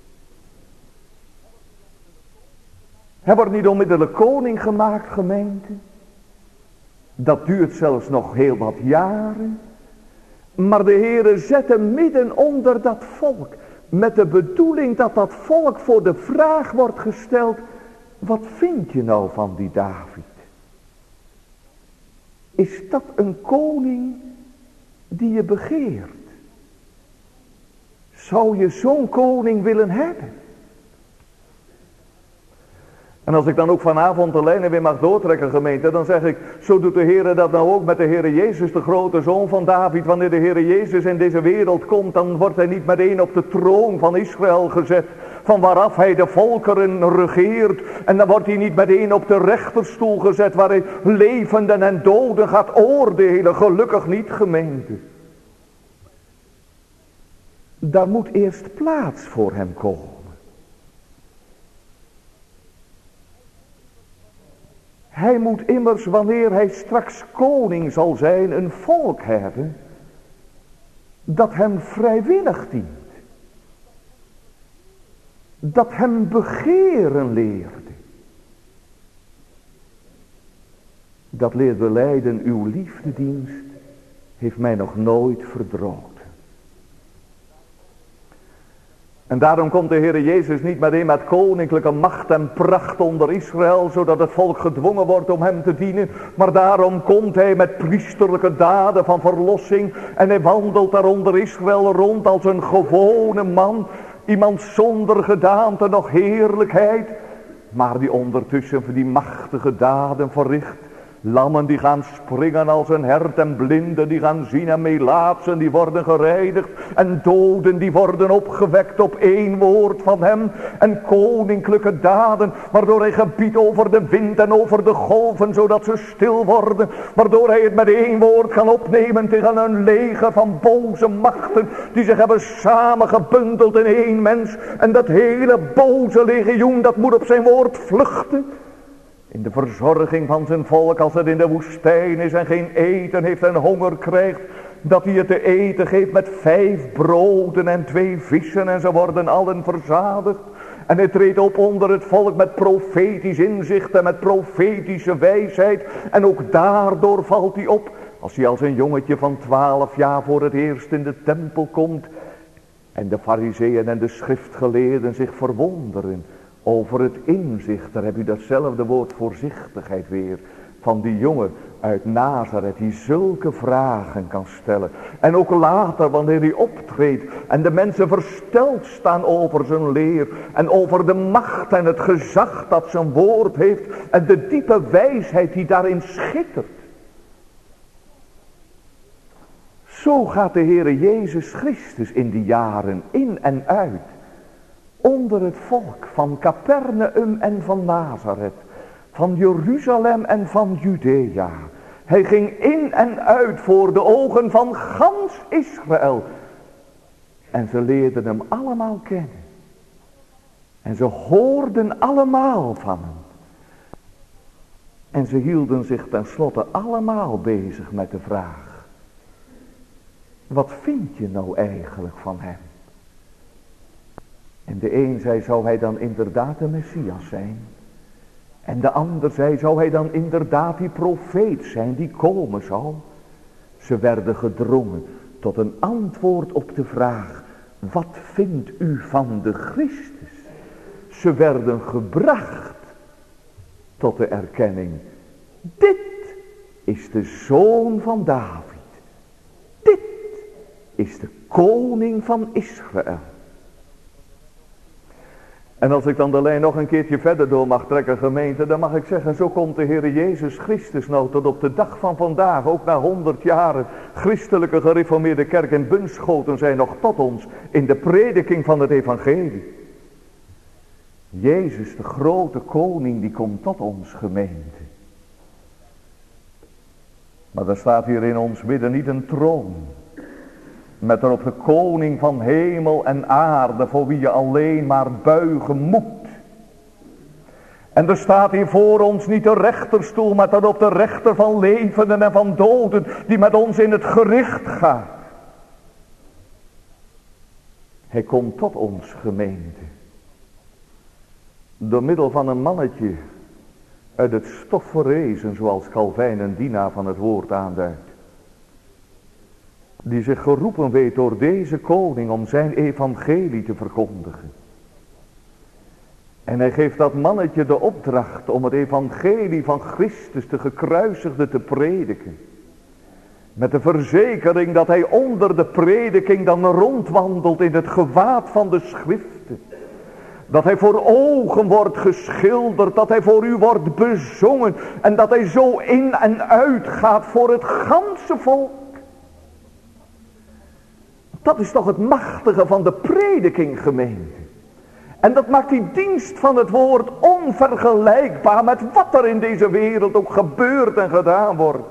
Hij wordt niet onmiddellijk koning gemaakt, gemeente. Dat duurt zelfs nog heel wat jaren. Maar de Heere zet hem midden onder dat volk. Met de bedoeling dat dat volk voor de vraag wordt gesteld. Wat vind je nou van die David? Is dat een koning die je begeert? Zou je zo'n koning willen hebben? En als ik dan ook vanavond de lijnen weer mag doortrekken, gemeente, dan zeg ik, zo doet de Heere dat nou ook met de Heere Jezus, de grote zoon van David. Wanneer de Heere Jezus in deze wereld komt, dan wordt hij niet meteen op de troon van Israël gezet, van waaraf hij de volkeren regeert. En dan wordt hij niet meteen op de rechterstoel gezet, waar hij levenden en doden gaat oordelen. Gelukkig niet, gemeente. Daar moet eerst plaats voor hem komen. Hij moet immers, wanneer hij straks koning zal zijn, een volk hebben dat hem vrijwillig dient. Dat hem begeren leerde. Dat leert belijden, uw liefdedienst heeft mij nog nooit verdroten. En daarom komt de Heer Jezus niet meteen met koninklijke macht en pracht onder Israël, zodat het volk gedwongen wordt om hem te dienen. Maar daarom komt hij met priesterlijke daden van verlossing. En hij wandelt daar onder Israël rond als een gewone man. Iemand zonder gedaante, nog heerlijkheid. Maar die ondertussen die machtige daden verricht. Lammen die gaan springen als een hert en blinden die gaan zien en melaatsen die worden gereinigd. En doden die worden opgewekt op één woord van hem. En koninklijke daden waardoor hij gebiedt over de wind en over de golven zodat ze stil worden. Waardoor hij het met één woord kan opnemen tegen een leger van boze machten die zich hebben samengebundeld in één mens. En dat hele boze legioen dat moet op zijn woord vluchten. In de verzorging van zijn volk als het in de woestijn is en geen eten heeft en honger krijgt. Dat hij het te eten geeft met vijf broden en twee vissen en ze worden allen verzadigd. En hij treedt op onder het volk met profetisch inzicht en met profetische wijsheid. En ook daardoor valt hij op als hij als een jongetje van twaalf jaar voor het eerst in de tempel komt. En de farizeeën en de schriftgeleerden zich verwonderen over het inzicht, daar heb u datzelfde woord voorzichtigheid weer, van die jongen uit Nazareth die zulke vragen kan stellen. En ook later wanneer hij optreedt en de mensen versteld staan over zijn leer en over de macht en het gezag dat zijn woord heeft en de diepe wijsheid die daarin schittert. Zo gaat de Heere Jezus Christus in die jaren in en uit. Onder het volk van Capernaum en van Nazareth, van Jeruzalem en van Judea. Hij ging in en uit voor de ogen van gans Israël. En ze leerden hem allemaal kennen. En ze hoorden allemaal van hem. En ze hielden zich tenslotte allemaal bezig met de vraag: wat vind je nou eigenlijk van hem? En de een zei, zou hij dan inderdaad de Messias zijn? En de ander zei, zou hij dan inderdaad die profeet zijn die komen zal? Ze werden gedrongen tot een antwoord op de vraag: wat vindt u van de Christus? Ze werden gebracht tot de erkenning: dit is de zoon van David. Dit is de koning van Israël. En als ik dan de lijn nog een keertje verder door mag trekken, gemeente, dan mag ik zeggen, zo komt de Heer Jezus Christus nou tot op de dag van vandaag, ook na honderd jaren christelijke gereformeerde kerk in Bunschoten zijn nog tot ons in de prediking van het evangelie. Jezus, de grote koning, die komt tot ons, gemeente. Maar er staat hier in ons midden niet een troon, met erop de koning van hemel en aarde, voor wie je alleen maar buigen moet. En er staat hier voor ons niet de rechterstoel, maar daarop de rechter van levenden en van doden, die met ons in het gericht gaat. Hij komt tot ons, gemeente, door middel van een mannetje uit het stof verrezen, zoals Calvijn, een dienaar van het woord, aanduidt. Die zich geroepen weet door deze koning om zijn evangelie te verkondigen. En hij geeft dat mannetje de opdracht om het evangelie van Christus, de gekruisigde, te prediken. Met de verzekering dat hij onder de prediking dan rondwandelt in het gewaad van de schriften. Dat hij voor ogen wordt geschilderd, dat hij voor u wordt bezongen. En dat hij zo in en uit gaat voor het ganse volk. Dat is toch het machtige van de prediking, gemeente. En dat maakt die dienst van het woord onvergelijkbaar met wat er in deze wereld ook gebeurt en gedaan wordt.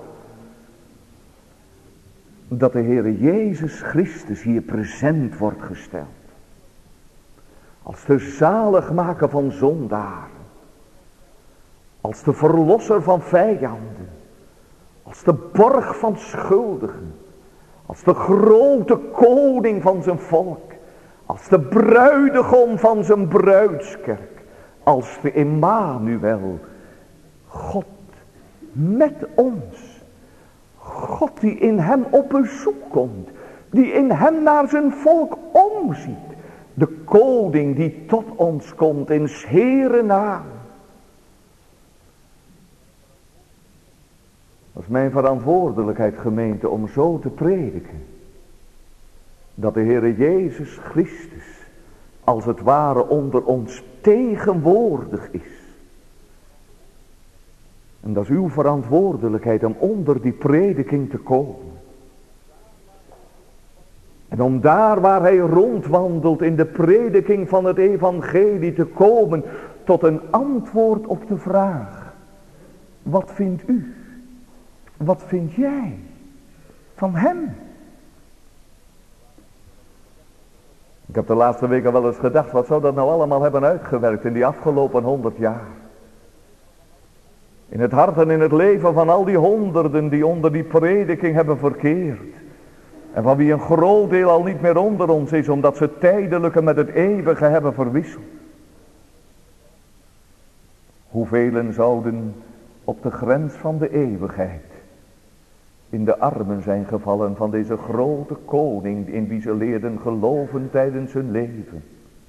Dat de Heere Jezus Christus hier present wordt gesteld. Als de zaligmaker van zondaren. Als de verlosser van vijanden. Als de borg van schuldigen. Als de grote koning van zijn volk. Als de bruidegom van zijn bruidskerk. Als de Emmanuel. God met ons. God die in hem op bezoek komt. Die in hem naar zijn volk omziet. De koning die tot ons komt in 's Heeren naam. Dat is mijn verantwoordelijkheid, gemeente, om zo te prediken. Dat de Heere Jezus Christus als het ware onder ons tegenwoordig is. En dat is uw verantwoordelijkheid om onder die prediking te komen. En om daar waar hij rondwandelt in de prediking van het evangelie te komen tot een antwoord op de vraag. Wat vindt u? Wat vind jij van hem? Ik heb de laatste weken wel eens gedacht, wat zou dat nou allemaal hebben uitgewerkt in die afgelopen honderd jaar? In het hart en in het leven van al die honderden die onder die prediking hebben verkeerd. En van wie een groot deel al niet meer onder ons is, omdat ze het tijdelijke met het eeuwige hebben verwisseld. Hoevelen zouden op de grens van de eeuwigheid in de armen zijn gevallen van deze grote koning in wie ze leerden geloven tijdens hun leven.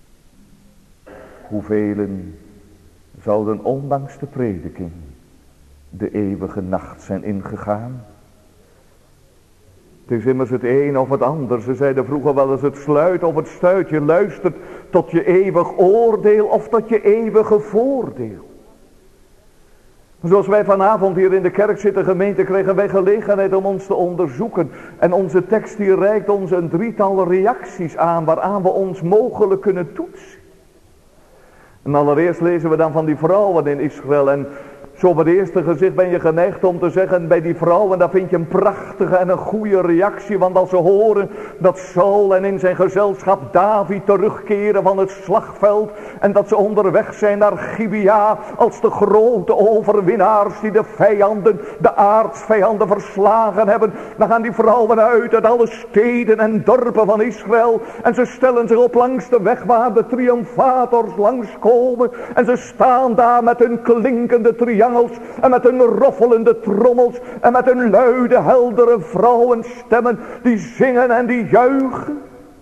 Hoevelen zouden ondanks de prediking de eeuwige nacht zijn ingegaan. Het is immers het een of het ander. Ze zeiden vroeger wel eens het sluit of het stuit. Je luistert tot je eeuwig oordeel of tot je eeuwige voordeel. Zoals wij vanavond hier in de kerk zitten, gemeente, kregen wij gelegenheid om ons te onderzoeken. En onze tekst hier reikt ons een drietal reacties aan waaraan we ons mogelijk kunnen toetsen. En allereerst lezen we dan van die vrouwen in Israël. En zo op het eerste gezicht ben je geneigd om te zeggen, bij die vrouwen, daar vind je een prachtige en een goede reactie. Want als ze horen dat Saul en in zijn gezelschap David terugkeren van het slagveld. En dat ze onderweg zijn naar Gibea als de grote overwinnaars die de vijanden, de aardsvijanden verslagen hebben. Dan gaan die vrouwen uit uit alle steden en dorpen van Israël. En ze stellen zich op langs de weg waar de triomfators langskomen. En ze staan daar met hun klinkende triangels. En met hun roffelende trommels. En met hun luide, heldere vrouwenstemmen. Die zingen en die juichen.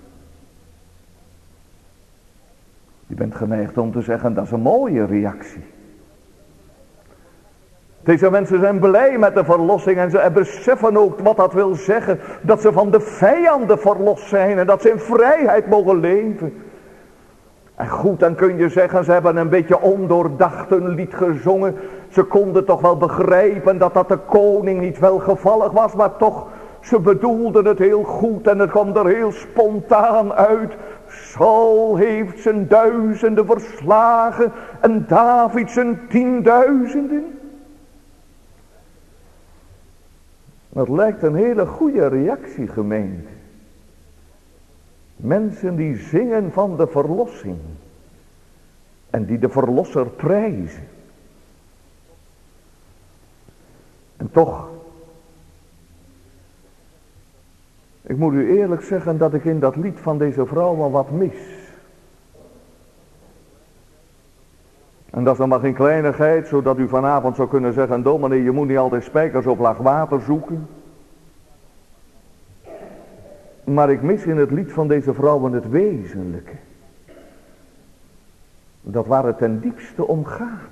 Je bent geneigd om te zeggen, dat is een mooie reactie. Deze mensen zijn blij met de verlossing. En ze beseffen ook wat dat wil zeggen. Dat ze van de vijanden verlost zijn. En dat ze in vrijheid mogen leven. En goed, dan kun je zeggen, ze hebben een beetje ondoordacht een lied gezongen. Ze konden toch wel begrijpen dat dat de koning niet welgevallig was. Maar toch, ze bedoelden het heel goed en het kwam er heel spontaan uit. Saul heeft zijn duizenden verslagen en David zijn tienduizenden. Dat lijkt een hele goede reactie, gemeente. Mensen die zingen van de verlossing. En die de verlosser prijzen. En toch. Ik moet u eerlijk zeggen dat ik in dat lied van deze vrouw wel wat mis. En dat is dan maar geen kleinigheid. Zodat u vanavond zou kunnen zeggen. Dominee, je moet niet altijd spijkers op laag water zoeken. Maar ik mis in het lied van deze vrouwen het wezenlijke. Dat waar het ten diepste om gaat.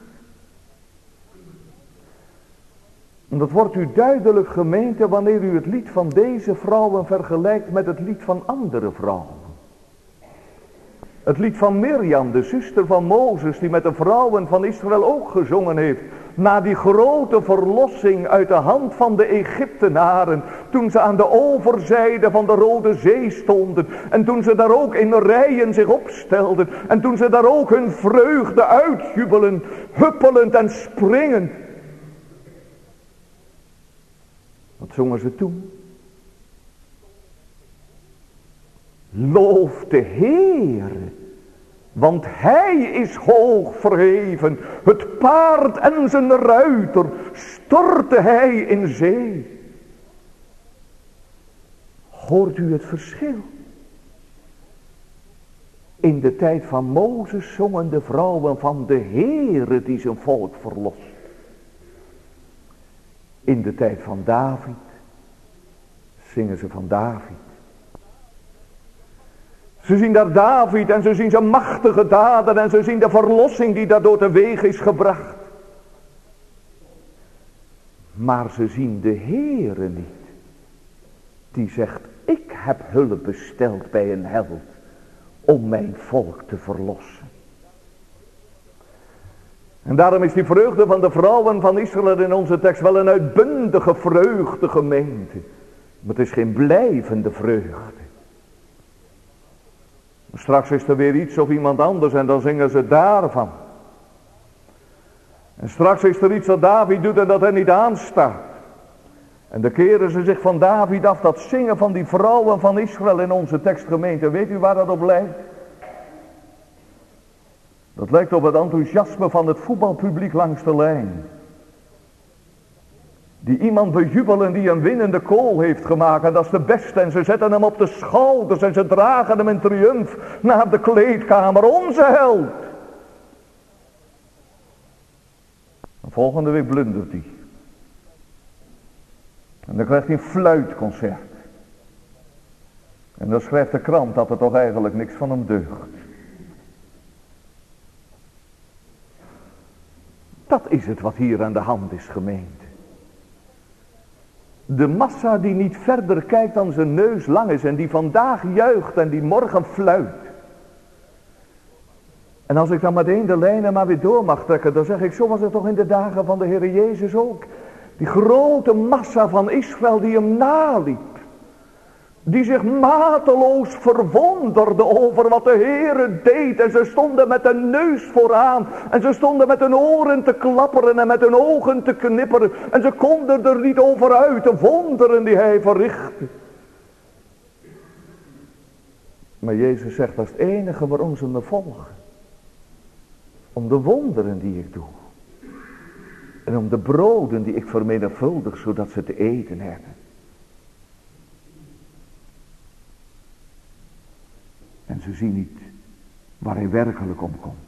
En dat wordt u duidelijk, gemeente, wanneer u het lied van deze vrouwen vergelijkt met het lied van andere vrouwen. Het lied van Mirjam, de zuster van Mozes, die met de vrouwen van Israël ook gezongen heeft. Na die grote verlossing uit de hand van de Egyptenaren. Toen ze aan de overzijde van de Rode Zee stonden. En toen ze daar ook in rijen zich opstelden. En toen ze daar ook hun vreugde uitjubelen. Huppelend en springend. Wat zongen ze toen? Loof de Heere, want hij is hoog verheven. Het paard en zijn ruiter stortte hij in zee. Hoort u het verschil? In de tijd van Mozes zongen de vrouwen van de Heere die zijn volk verlost. In de tijd van David zingen ze van David. Ze zien daar David en ze zien zijn machtige daden en ze zien de verlossing die daardoor teweeg is gebracht. Maar ze zien de Heere niet. Die zegt, ik heb hulp besteld bij een held om mijn volk te verlossen. En daarom is die vreugde van de vrouwen van Israël in onze tekst wel een uitbundige vreugde, gemeente. Maar het is geen blijvende vreugde. Straks is er weer iets of iemand anders en dan zingen ze daarvan. En straks is er iets dat David doet en dat hij niet aanstaat. En dan keren ze zich van David af, dat zingen van die vrouwen van Israël in onze tekstgemeente. Weet u waar dat op lijkt? Dat lijkt op het enthousiasme van het voetbalpubliek langs de lijn. Die iemand bejubelen die een winnende goal heeft gemaakt. En dat is de beste. En ze zetten hem op de schouders en ze dragen hem in triomf naar de kleedkamer. Onze held. En volgende week blundert hij. En dan krijgt hij een fluitconcert. En dan schrijft de krant dat er toch eigenlijk niks van hem deugt. Dat is het wat hier aan de hand is, gemeente. De massa die niet verder kijkt dan zijn neus lang is en die vandaag juicht en die morgen fluit. En als ik dan meteen de lijnen maar weer door mag trekken, dan zeg ik, zo was het toch in de dagen van de Heer Jezus ook. Die grote massa van Israël die hem naliep. Die zich mateloos verwonderde over wat de Heere deed. En ze stonden met hun neus vooraan. En ze stonden met hun oren te klapperen en met hun ogen te knipperen. En ze konden er niet over uit, de wonderen die hij verrichtte. Maar Jezus zegt, dat is het enige waarom ze me volgen. Om de wonderen die ik doe. En om de broden die ik vermenigvuldig, zodat ze te eten hebben. En ze zien niet waar hij werkelijk om komt.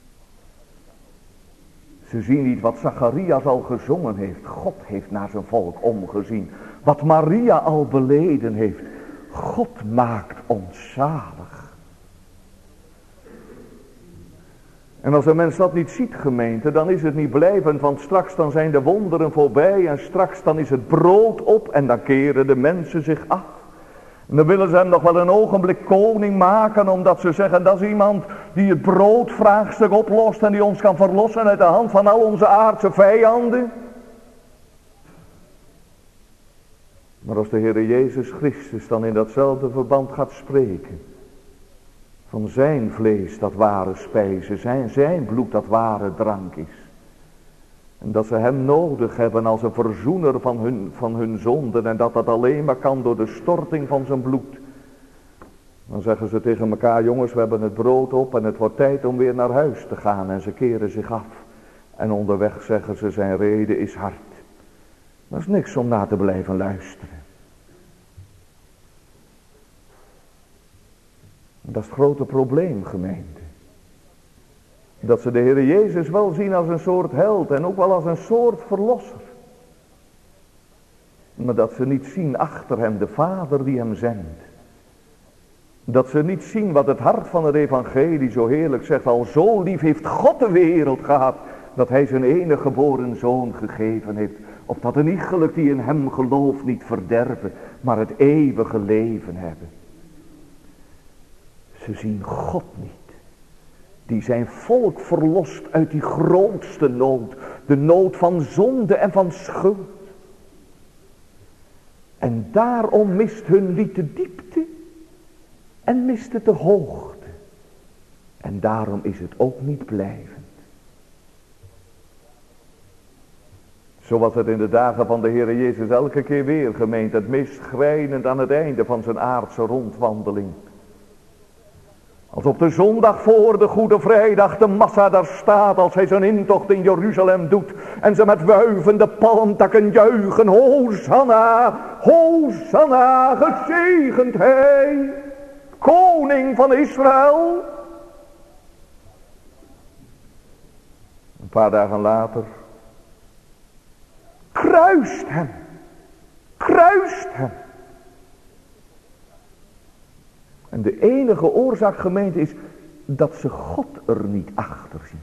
Ze zien niet wat Zacharias al gezongen heeft. God heeft naar zijn volk omgezien. Wat Maria al beleden heeft. God maakt ons zalig. En als een mens dat niet ziet, gemeente, dan is het niet blijvend. Want straks dan zijn de wonderen voorbij. En straks dan is het brood op. En dan keren de mensen zich af. En dan willen ze hem nog wel een ogenblik koning maken, omdat ze zeggen, dat is iemand die het broodvraagstuk oplost en die ons kan verlossen uit de hand van al onze aardse vijanden. Maar als de Heer Jezus Christus dan in datzelfde verband gaat spreken, van zijn vlees dat ware spijze, zijn, zijn bloed dat ware drank is. En dat ze hem nodig hebben als een verzoener van hun, van hun zonden. En dat dat alleen maar kan door de storting van zijn bloed. Dan zeggen ze tegen elkaar, jongens, we hebben het brood op en het wordt tijd om weer naar huis te gaan. En ze keren zich af. En onderweg zeggen ze, zijn rede is hard. Dat is niks om naar te blijven luisteren. Dat is het grote probleem, gemeente. Dat ze de Heer Jezus wel zien als een soort held en ook wel als een soort verlosser. Maar dat ze niet zien achter hem de Vader die hem zendt. Dat ze niet zien wat het hart van het evangelie zo heerlijk zegt. Al zo lief heeft God de wereld gehad, dat hij zijn enige geboren zoon gegeven heeft. Opdat een iegelijk die in hem gelooft niet verderven, maar het eeuwige leven hebben. Ze zien God niet. Die zijn volk verlost uit die grootste nood. De nood van zonde en van schuld. En daarom mist hun lied de diepte. En mist het de hoogte. En daarom is het ook niet blijvend. Zo was het in de dagen van de Heer Jezus elke keer weer, gemeente. Het meest schrijnend aan het einde van zijn aardse rondwandeling. Als op de zondag voor de Goede Vrijdag de massa daar staat, als hij zijn intocht in Jeruzalem doet. En ze met wuivende palmtakken juichen. Hosanna, Hosanna, gezegend hij, koning van Israël. Een paar dagen later, kruist hem, kruist hem. En de enige oorzaak, gemeente, is dat ze God er niet achter zien.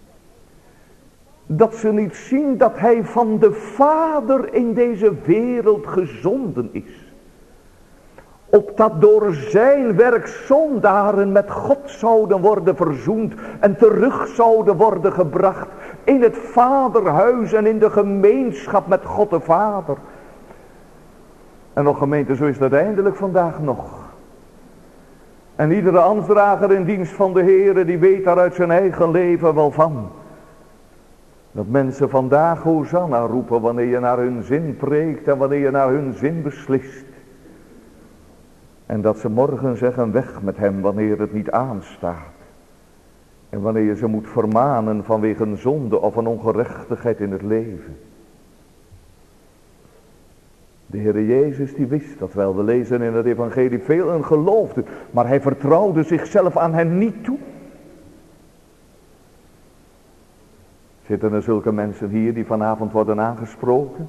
Dat ze niet zien dat hij van de Vader in deze wereld gezonden is. Opdat door zijn werk zondaren met God zouden worden verzoend en terug zouden worden gebracht in het Vaderhuis en in de gemeenschap met God de Vader. En nog, gemeente, zo is het uiteindelijk vandaag nog. En iedere ambtsdrager in dienst van de Heere, die weet daar uit zijn eigen leven wel van. Dat mensen vandaag Hosanna roepen wanneer je naar hun zin preekt en wanneer je naar hun zin beslist. En dat ze morgen zeggen weg met hem wanneer het niet aanstaat. En wanneer je ze moet vermanen vanwege een zonde of een ongerechtigheid in het leven. De Heere Jezus die wist dat wel. We lezen in het evangelie veel en geloofde. Maar hij vertrouwde zichzelf aan hen niet toe. Zitten er zulke mensen hier die vanavond worden aangesproken?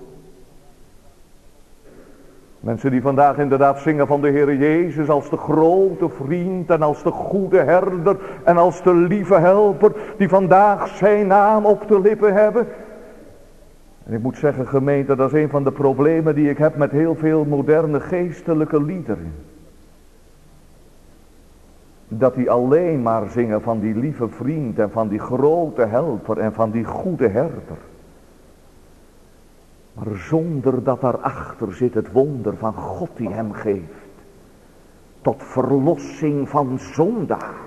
Mensen die vandaag inderdaad zingen van de Heere Jezus als de grote vriend en als de goede herder en als de lieve helper. Die vandaag zijn naam op de lippen hebben. En ik moet zeggen, gemeente, dat is een van de problemen die ik heb met heel veel moderne geestelijke liederen. Dat die alleen maar zingen van die lieve vriend en van die grote helper en van die goede herder. Maar zonder dat daarachter zit het wonder van God die hem geeft. Tot verlossing van zondaar.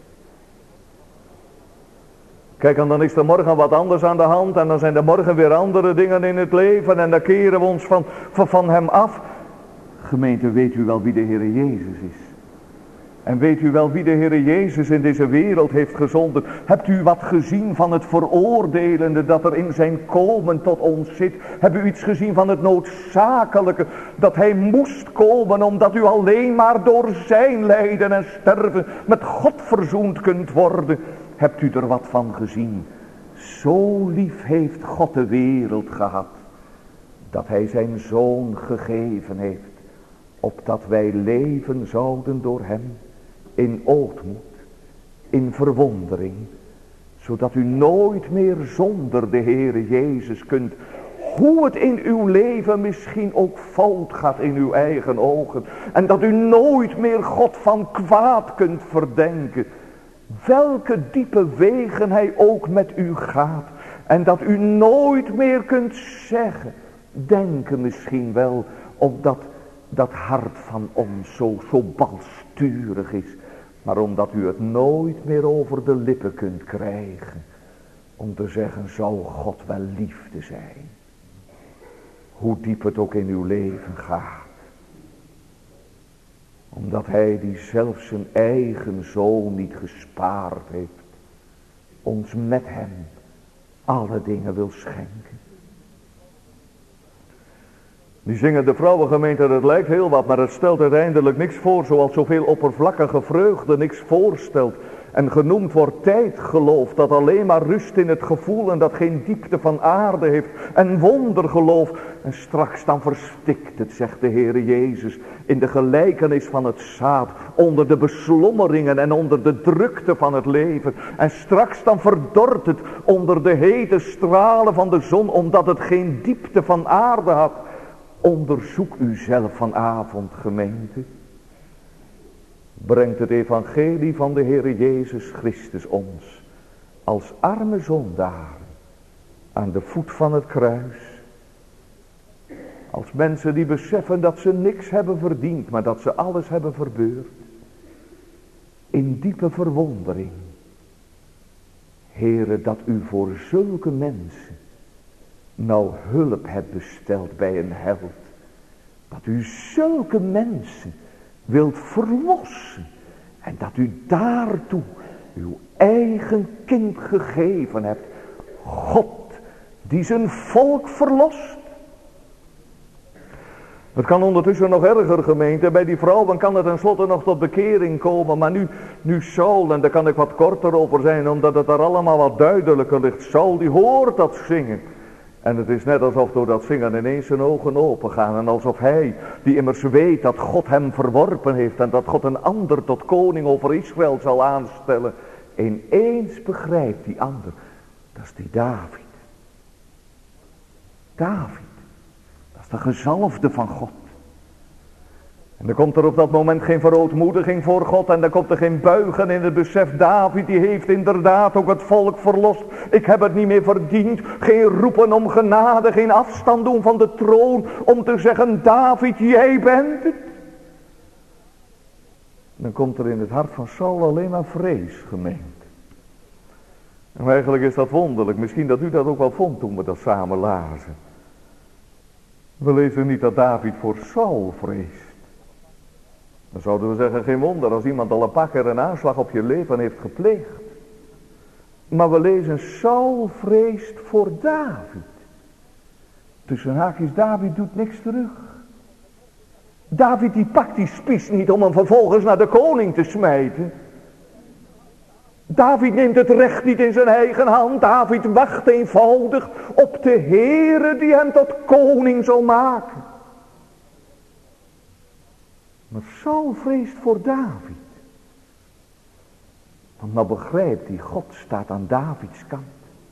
Kijk, en dan is er morgen wat anders aan de hand. En dan zijn er morgen weer andere dingen in het leven. En dan keren we ons van, van, van hem af. Gemeente, weet u wel wie de Heere Jezus is? En weet u wel wie de Heere Jezus in deze wereld heeft gezonden? Hebt u wat gezien van het veroordelende dat er in zijn komen tot ons zit? Hebt u iets gezien van het noodzakelijke dat hij moest komen omdat u alleen maar door zijn lijden en sterven met God verzoend kunt worden? Hebt u er wat van gezien? Zo lief heeft God de wereld gehad dat hij zijn zoon gegeven heeft, opdat wij leven zouden door hem in ootmoed, in verwondering, zodat u nooit meer zonder de Heere Jezus kunt, hoe het in uw leven misschien ook fout gaat in uw eigen ogen, en dat u nooit meer God van kwaad kunt verdenken, welke diepe wegen hij ook met u gaat, en dat u nooit meer kunt zeggen, denken misschien wel, omdat dat hart van ons zo, zo balsturig is, maar omdat u het nooit meer over de lippen kunt krijgen, om te zeggen, zou God wel liefde zijn, hoe diep het ook in uw leven gaat. Omdat hij die zelfs zijn eigen zoon niet gespaard heeft, ons met hem alle dingen wil schenken. Die zingende vrouwengemeente, dat lijkt heel wat, maar het stelt uiteindelijk niks voor, zoals zoveel oppervlakkige vreugde niks voorstelt. En genoemd wordt tijdgeloof, dat alleen maar rust in het gevoel en dat geen diepte van aarde heeft. En wondergeloof, en straks dan verstikt het, zegt de Heere Jezus, in de gelijkenis van het zaad, onder de beslommeringen en onder de drukte van het leven. En straks dan verdort het onder de hete stralen van de zon, omdat het geen diepte van aarde had. Onderzoek u zelf vanavond, gemeente. Brengt het evangelie van de Heere Jezus Christus ons als arme zondaar aan de voet van het kruis. Als mensen die beseffen dat ze niks hebben verdiend, maar dat ze alles hebben verbeurd. In diepe verwondering. Heere, dat u voor zulke mensen nou hulp hebt besteld bij een held. Dat u zulke mensen wilt verlossen. En dat u daartoe uw eigen kind gegeven hebt. God die zijn volk verlost. Het kan ondertussen nog erger, gemeente. Bij die vrouwen kan het tenslotte nog tot bekering komen. Maar nu, nu Saul, en daar kan ik wat korter over zijn, omdat het daar allemaal wat duidelijker ligt. Saul die hoort dat zingen. En het is net alsof door dat zingen ineens zijn ogen open gaan. En alsof hij, die immers weet dat God hem verworpen heeft. En dat God een ander tot koning over Israël zal aanstellen. Ineens begrijpt die ander. Dat is die David. David. Dat is de gezalfde van God. En dan komt er op dat moment geen verootmoediging voor God. En dan komt er geen buigen in het besef. David die heeft inderdaad ook het volk verlost. Ik heb het niet meer verdiend. Geen roepen om genade. Geen afstand doen van de troon. Om te zeggen, David, jij bent het. Dan komt er in het hart van Saul alleen maar vrees gemeend. En eigenlijk is dat wonderlijk. Misschien dat u dat ook wel vond toen we dat samen lazen. We lezen niet dat David voor Saul vreest. Dan zouden we zeggen, geen wonder als iemand al een paar keer een aanslag op je leven heeft gepleegd. Maar we lezen, Saul vreest voor David. Tussen haakjes, David doet niks terug. David die pakt die spies niet om hem vervolgens naar de koning te smijten. David neemt het recht niet in zijn eigen hand. David wacht eenvoudig op de Heere die hem tot koning zal maken. Maar Saul vreest voor David. Want nou begrijpt hij, God staat aan Davids kant.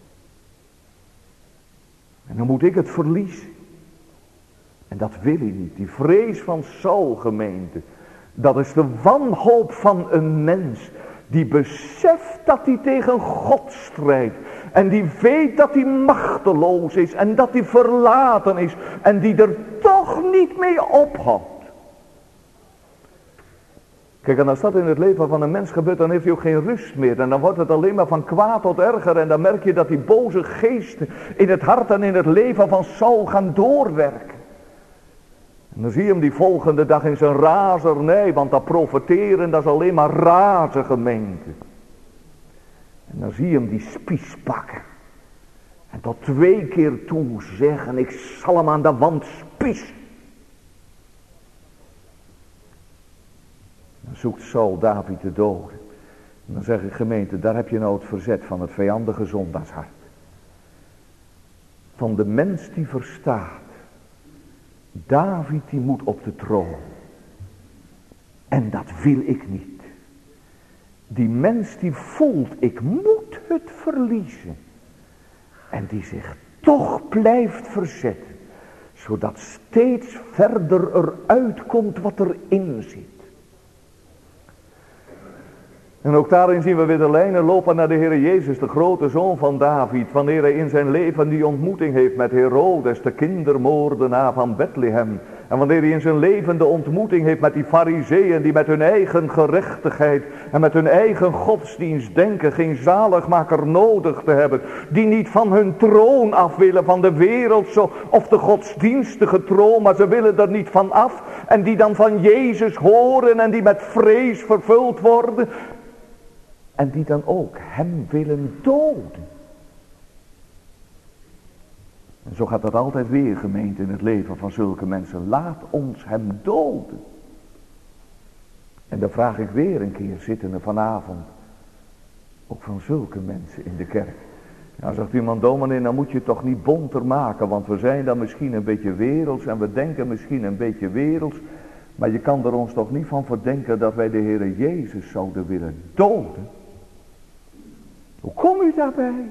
En dan moet ik het verliezen. En dat wil hij niet. Die vrees van Saul, gemeente. Dat is de wanhoop van een mens. Die beseft dat hij tegen God strijdt. En die weet dat hij machteloos is. En dat hij verlaten is. En die er toch niet mee ophoudt. Kijk, en als dat in het leven van een mens gebeurt, dan heeft hij ook geen rust meer. En dan wordt het alleen maar van kwaad tot erger. En dan merk je dat die boze geesten in het hart en in het leven van Saul gaan doorwerken. En dan zie je hem die volgende dag in zijn razernij, want dat profeteren, dat is alleen maar razen, gemeente. En dan zie je hem die spies pakken. En tot twee keer toe zeggen, ik zal hem aan de wand spiezen. Dan zoekt Saul David te doden. En dan zeg ik, gemeente, daar heb je nou het verzet van het vijandige zondaarshart. Van de mens die verstaat. David die moet op de troon. En dat wil ik niet. Die mens die voelt, ik moet het verliezen. En die zich toch blijft verzetten. Zodat steeds verder eruit komt wat erin zit. En ook daarin zien we weer de lijnen lopen naar de Heer Jezus, de grote zoon van David. Wanneer hij in zijn leven die ontmoeting heeft met Herodes, de kindermoordenaar van Bethlehem. En wanneer hij in zijn leven de ontmoeting heeft met die fariseeën die met hun eigen gerechtigheid en met hun eigen godsdienst denken geen zaligmaker nodig te hebben. Die niet van hun troon af willen, van de wereldse of de godsdienstige troon, maar ze willen er niet van af. En die dan van Jezus horen en die met vrees vervuld worden. En die dan ook hem willen doden. En zo gaat dat altijd weer, gemeente, in het leven van zulke mensen. Laat ons hem doden. En dan vraag ik weer een keer, zittende vanavond, ook van zulke mensen in de kerk. Nou, zegt iemand, dominee, dan moet je het toch niet bonter maken, want we zijn dan misschien een beetje werelds en we denken misschien een beetje werelds. Maar je kan er ons toch niet van verdenken dat wij de Heere Jezus zouden willen doden. Hoe kom u daarbij?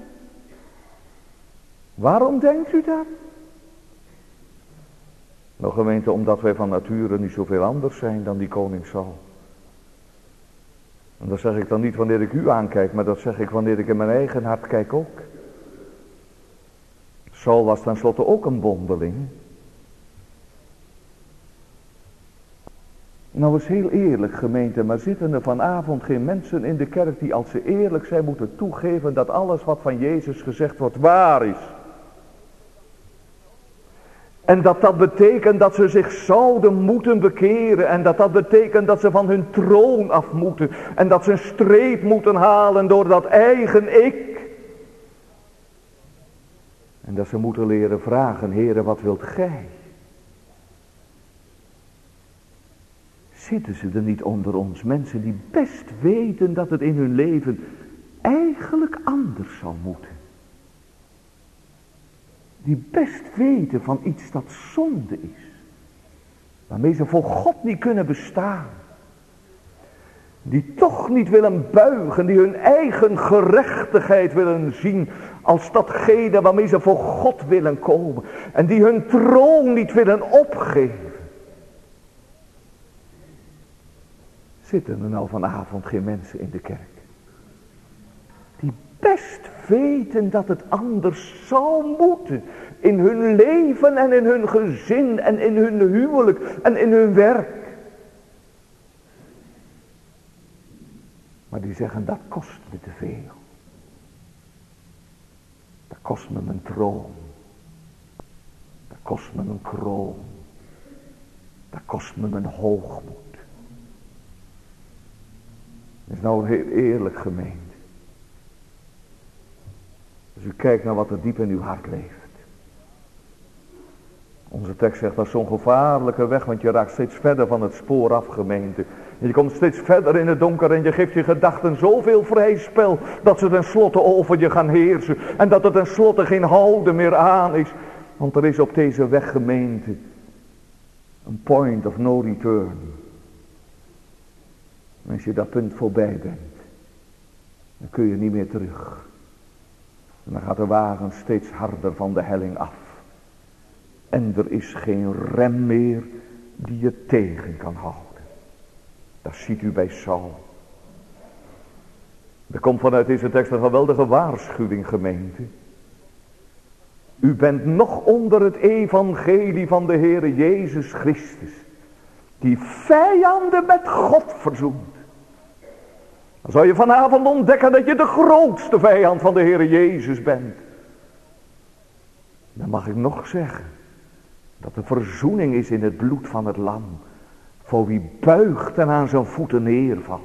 Waarom denkt u dat? Nou, gemeente, omdat wij van nature niet zoveel anders zijn dan die koning Saul. En dat zeg ik dan niet wanneer ik u aankijk, maar dat zeg ik wanneer ik in mijn eigen hart kijk ook. Saul was tenslotte ook een bondeling. Nou eens heel eerlijk, gemeente, maar zitten er vanavond geen mensen in de kerk die als ze eerlijk zijn moeten toegeven dat alles wat van Jezus gezegd wordt waar is. En dat dat betekent dat ze zich zouden moeten bekeren. En dat dat betekent dat ze van hun troon af moeten. En dat ze een streep moeten halen door dat eigen ik. En dat ze moeten leren vragen, Heere, wat wilt gij? Zitten ze er niet onder ons, mensen die best weten dat het in hun leven eigenlijk anders zal moeten? Die best weten van iets dat zonde is. Waarmee ze voor God niet kunnen bestaan. Die toch niet willen buigen, die hun eigen gerechtigheid willen zien als datgene waarmee ze voor God willen komen. En die hun troon niet willen opgeven. Zitten er nou vanavond geen mensen in de kerk? Die best weten dat het anders zou moeten. In hun leven en in hun gezin en in hun huwelijk en in hun werk. Maar die zeggen, dat kost me te veel. Dat kost me mijn troon. Dat kost me mijn kroon. Dat kost me mijn hoogmoed. Dat is nou heel eerlijk gemeend. Als u kijkt naar wat er diep in uw hart leeft. Onze tekst zegt dat is zo'n gevaarlijke weg, want je raakt steeds verder van het spoor af, gemeente. En je komt steeds verder in het donker en je geeft je gedachten zoveel vrij spel, dat ze tenslotte over je gaan heersen. En dat er tenslotte geen houden meer aan is. Want er is op deze weg, gemeente, een point of no return. En als je dat punt voorbij bent, dan kun je niet meer terug. En dan gaat de wagen steeds harder van de helling af. En er is geen rem meer die je tegen kan houden. Dat ziet u bij Saul. Er komt vanuit deze tekst een geweldige waarschuwing, gemeente. U bent nog onder het evangelie van de Heere Jezus Christus. Die vijanden met God verzoent. Dan zou je vanavond ontdekken dat je de grootste vijand van de Heere Jezus bent. Dan mag ik nog zeggen. Dat de verzoening is in het bloed van het lam. Voor wie buigt en aan zijn voeten neervalt.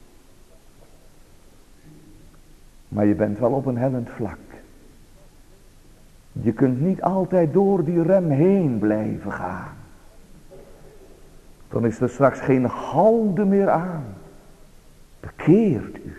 Maar je bent wel op een hellend vlak. Je kunt niet altijd door die rem heen blijven gaan. Dan is er straks geen houden meer aan. Bekeert u.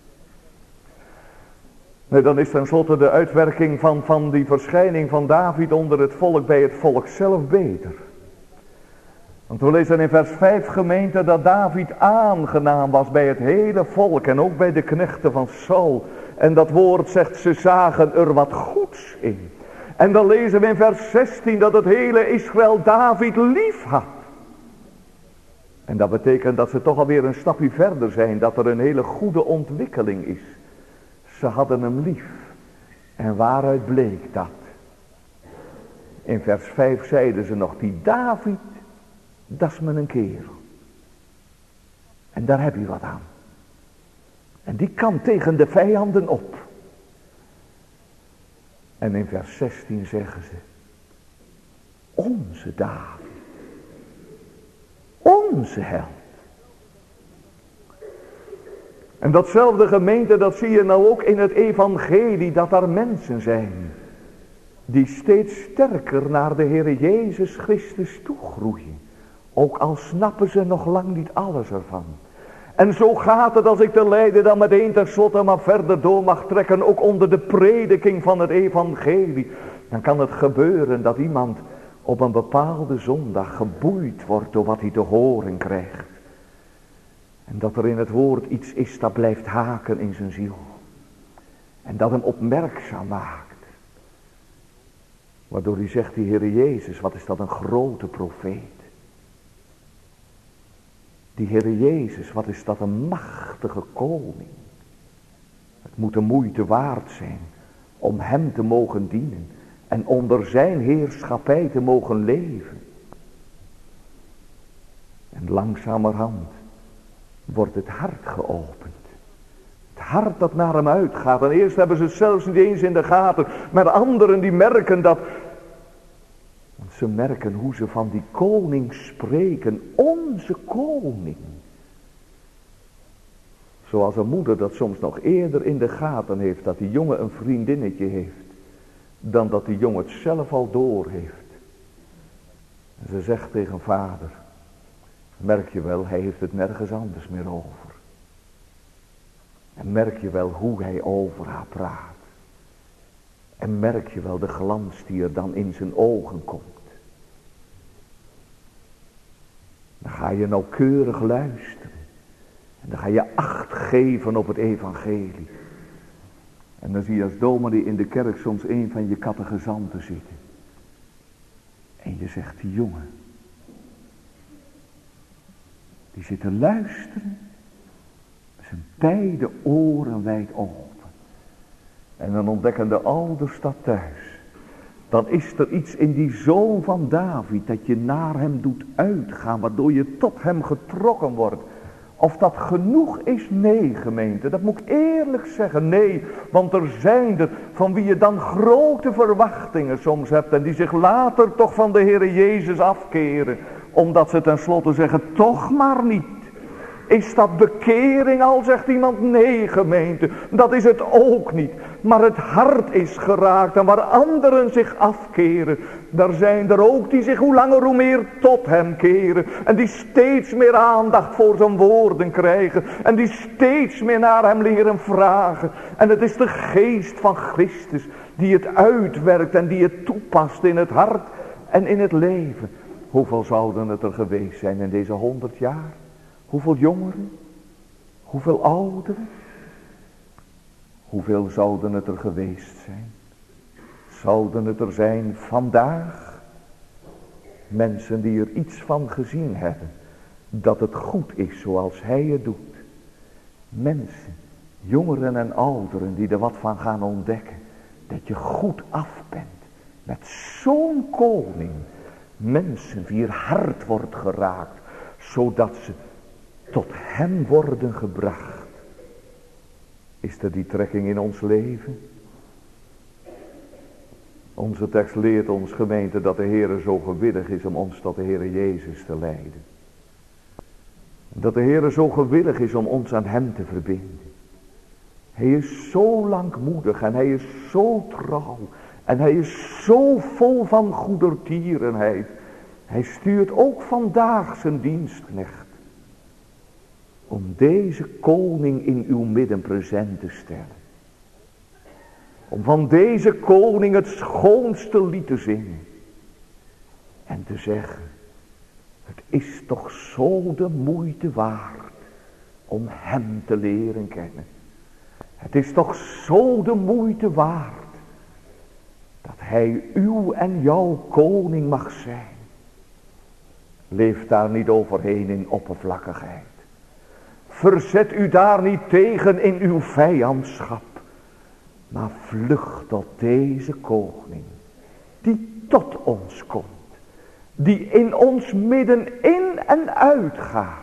Nee, dan is tenslotte de uitwerking van, van die verschijning van David onder het volk bij het volk zelf beter. Want we lezen in vers vijf, gemeente, dat David aangenaam was bij het hele volk en ook bij de knechten van Saul. En dat woord zegt, ze zagen er wat goeds in. En dan lezen we in vers zestien dat het hele Israël David lief had. En dat betekent dat ze toch alweer een stapje verder zijn, dat er een hele goede ontwikkeling is. Ze hadden hem lief. En waaruit bleek dat? In vers vijf zeiden ze nog, die David, dat is mijn kerel. En daar heb je wat aan. En die kan tegen de vijanden op. En in vers zestien zeggen ze, onze David. Onze held. En datzelfde, gemeente, dat zie je nou ook in het evangelie, dat er mensen zijn die steeds sterker naar de Heer Jezus Christus toegroeien. Ook al snappen ze nog lang niet alles ervan. En zo gaat het als ik te lijden dan meteen tenslotte maar verder door mag trekken, ook onder de prediking van het evangelie. Dan kan het gebeuren dat iemand op een bepaalde zondag geboeid wordt door wat hij te horen krijgt. En dat er in het woord iets is dat blijft haken in zijn ziel. En dat hem opmerkzaam maakt. Waardoor hij zegt, die Heer Jezus, wat is dat een grote profeet. Die Heer Jezus, wat is dat een machtige koning. Het moet de moeite waard zijn om hem te mogen dienen. En onder zijn heerschappij te mogen leven. En langzamerhand wordt het hart geopend. Het hart dat naar hem uitgaat. En eerst hebben ze het zelfs niet eens in de gaten. Maar anderen die merken dat. Want ze merken hoe ze van die koning spreken. Onze koning. Zoals een moeder dat soms nog eerder in de gaten heeft. Dat die jongen een vriendinnetje heeft. Dan dat die jongen het zelf al door heeft. En ze zegt tegen vader. Merk je wel, hij heeft het nergens anders meer over. En merk je wel hoe hij over haar praat. En merk je wel de glans die er dan in zijn ogen komt. Dan ga je nauwkeurig luisteren. En dan ga je acht geven op het evangelie. En dan zie je als dominee in de kerk soms een van je catechizanten zitten. En je zegt, die jongen. Die zit te luisteren. Zijn beide oren wijd open. En dan ontdekken de ouders dat thuis. Dan is er iets in die zoon van David dat je naar hem doet uitgaan. Waardoor je tot hem getrokken wordt. Of dat genoeg is? Nee, gemeente. Dat moet ik eerlijk zeggen. Nee, want er zijn er van wie je dan grote verwachtingen soms hebt. En die zich later toch van de Heere Jezus afkeren. Omdat ze tenslotte zeggen, toch maar niet. Is dat bekering al, zegt iemand? Nee, gemeente, dat is het ook niet. Maar het hart is geraakt en waar anderen zich afkeren, daar zijn er ook die zich hoe langer hoe meer tot hem keren. En die steeds meer aandacht voor zijn woorden krijgen. En die steeds meer naar hem leren vragen. En het is de geest van Christus die het uitwerkt en die het toepast in het hart en in het leven. Hoeveel zouden het er geweest zijn in deze honderd jaar? Hoeveel jongeren? Hoeveel ouderen? Hoeveel zouden het er geweest zijn? Zouden het er zijn vandaag? Mensen die er iets van gezien hebben. Dat het goed is zoals hij het doet. Mensen, jongeren en ouderen die er wat van gaan ontdekken. Dat je goed af bent. Met zo'n koning. Mensen wier hart wordt geraakt. Zodat ze tot hem worden gebracht. Is er die trekking in ons leven? Onze tekst leert ons, gemeente, dat de Heere zo gewillig is om ons tot de Heere Jezus te leiden. Dat de Heere zo gewillig is om ons aan hem te verbinden. Hij is zo langmoedig en hij is zo trouw. En hij is zo vol van goedertierenheid. Hij stuurt ook vandaag zijn dienstknecht. Om deze koning in uw midden present te stellen. Om van deze koning het schoonste lied te zingen. En te zeggen. Het is toch zo de moeite waard. Om hem te leren kennen. Het is toch zo de moeite waard. Dat hij uw en jouw koning mag zijn. Leef daar niet overheen in oppervlakkigheid. Verzet u daar niet tegen in uw vijandschap. Maar vlucht tot deze koning. Die tot ons komt. Die in ons midden in en uit gaat.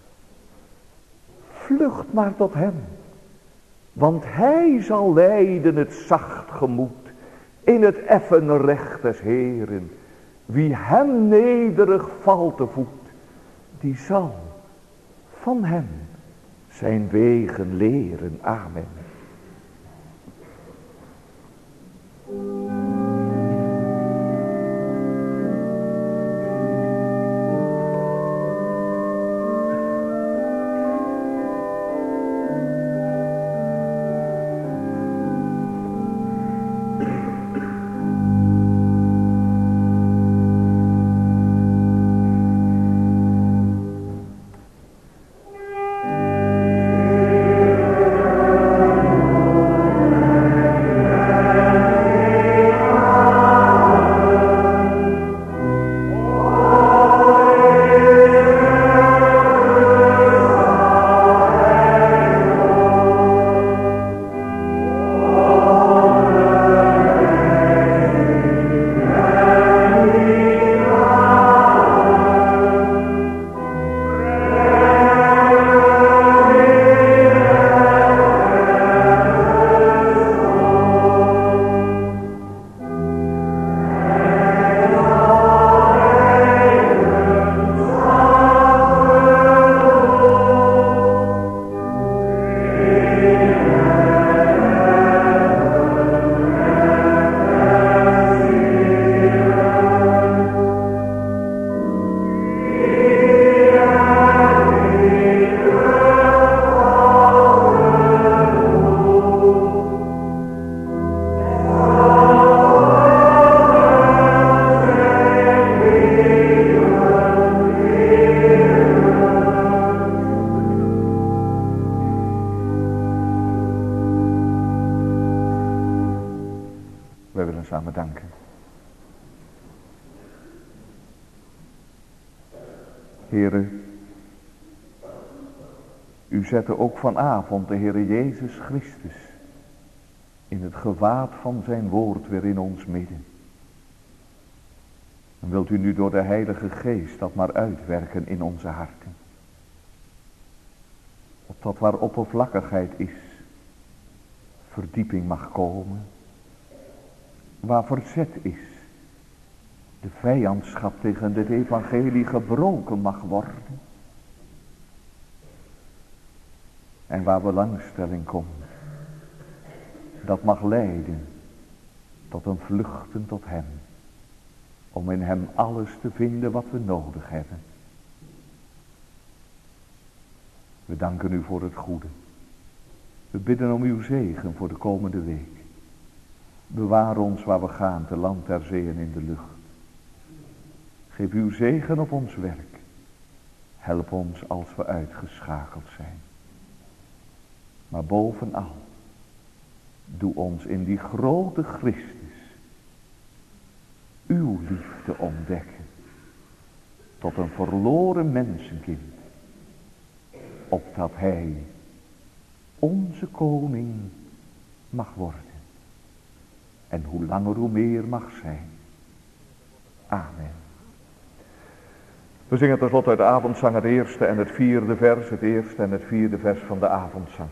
Vlucht maar tot hem. Want hij zal leiden het zacht gemoed. In het effen recht des Heeren. Wie hem nederig valt te voet. Die zal van hem zijn wegen leren. Amen. samen danken. Heere, u zette ook vanavond de Heere Jezus Christus in het gewaad van zijn woord weer in ons midden. En wilt u nu door de Heilige Geest dat maar uitwerken in onze harten. Opdat waar oppervlakkigheid is, verdieping mag komen. Waar verzet is, de vijandschap tegen het evangelie gebroken mag worden. En waar belangstelling komt, dat mag leiden tot een vluchten tot hem. Om in hem alles te vinden wat we nodig hebben. We danken u voor het goede. We bidden om uw zegen voor de komende week. Bewaar ons waar we gaan, te land, ter zee en in de lucht. Geef uw zegen op ons werk. Help ons als we uitgeschakeld zijn. Maar bovenal, doe ons in die grote Christus uw liefde ontdekken. Tot een verloren mensenkind. Opdat hij onze koning mag worden. En hoe langer hoe meer mag zijn. Amen. We zingen tenslotte uit de avondzang het eerste en het vierde vers. Het eerste en het vierde vers van de avondzang.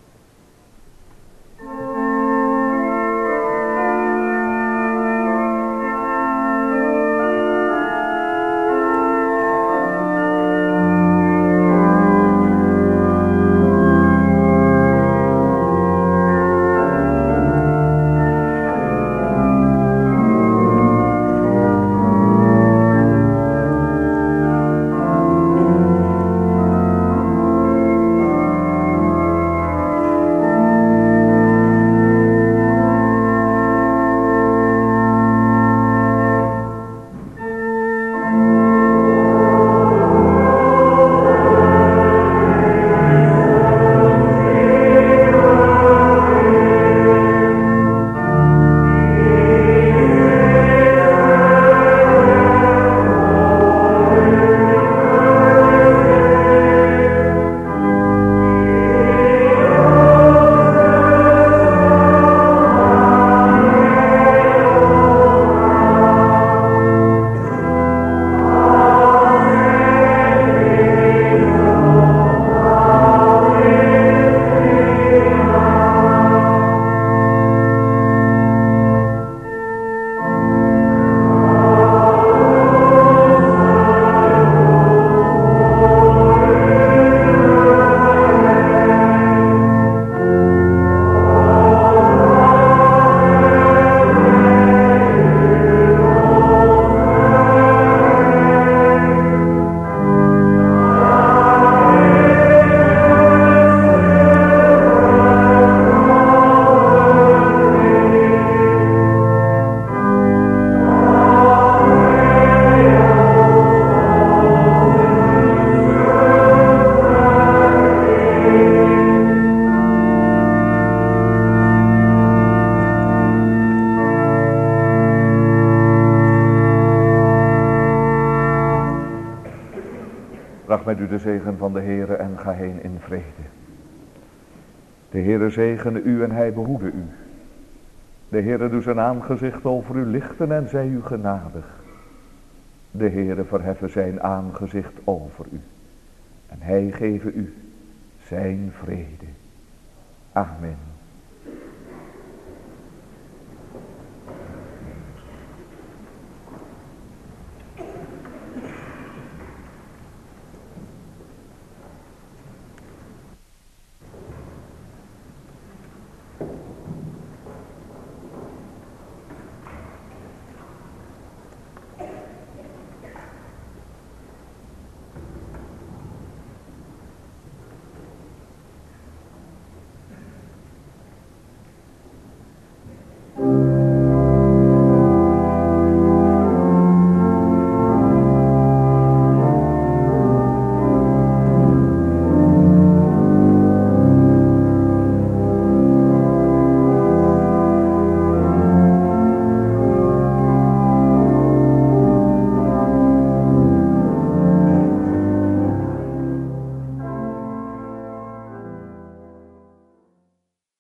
Draag met u de zegen van de Heere en ga heen in vrede. De Heere zegene u en hij behoede u. De Heere doet zijn aangezicht over u lichten en zij u genadig. De Heere verheffe zijn aangezicht over u. En hij geven u zijn vrede. Amen.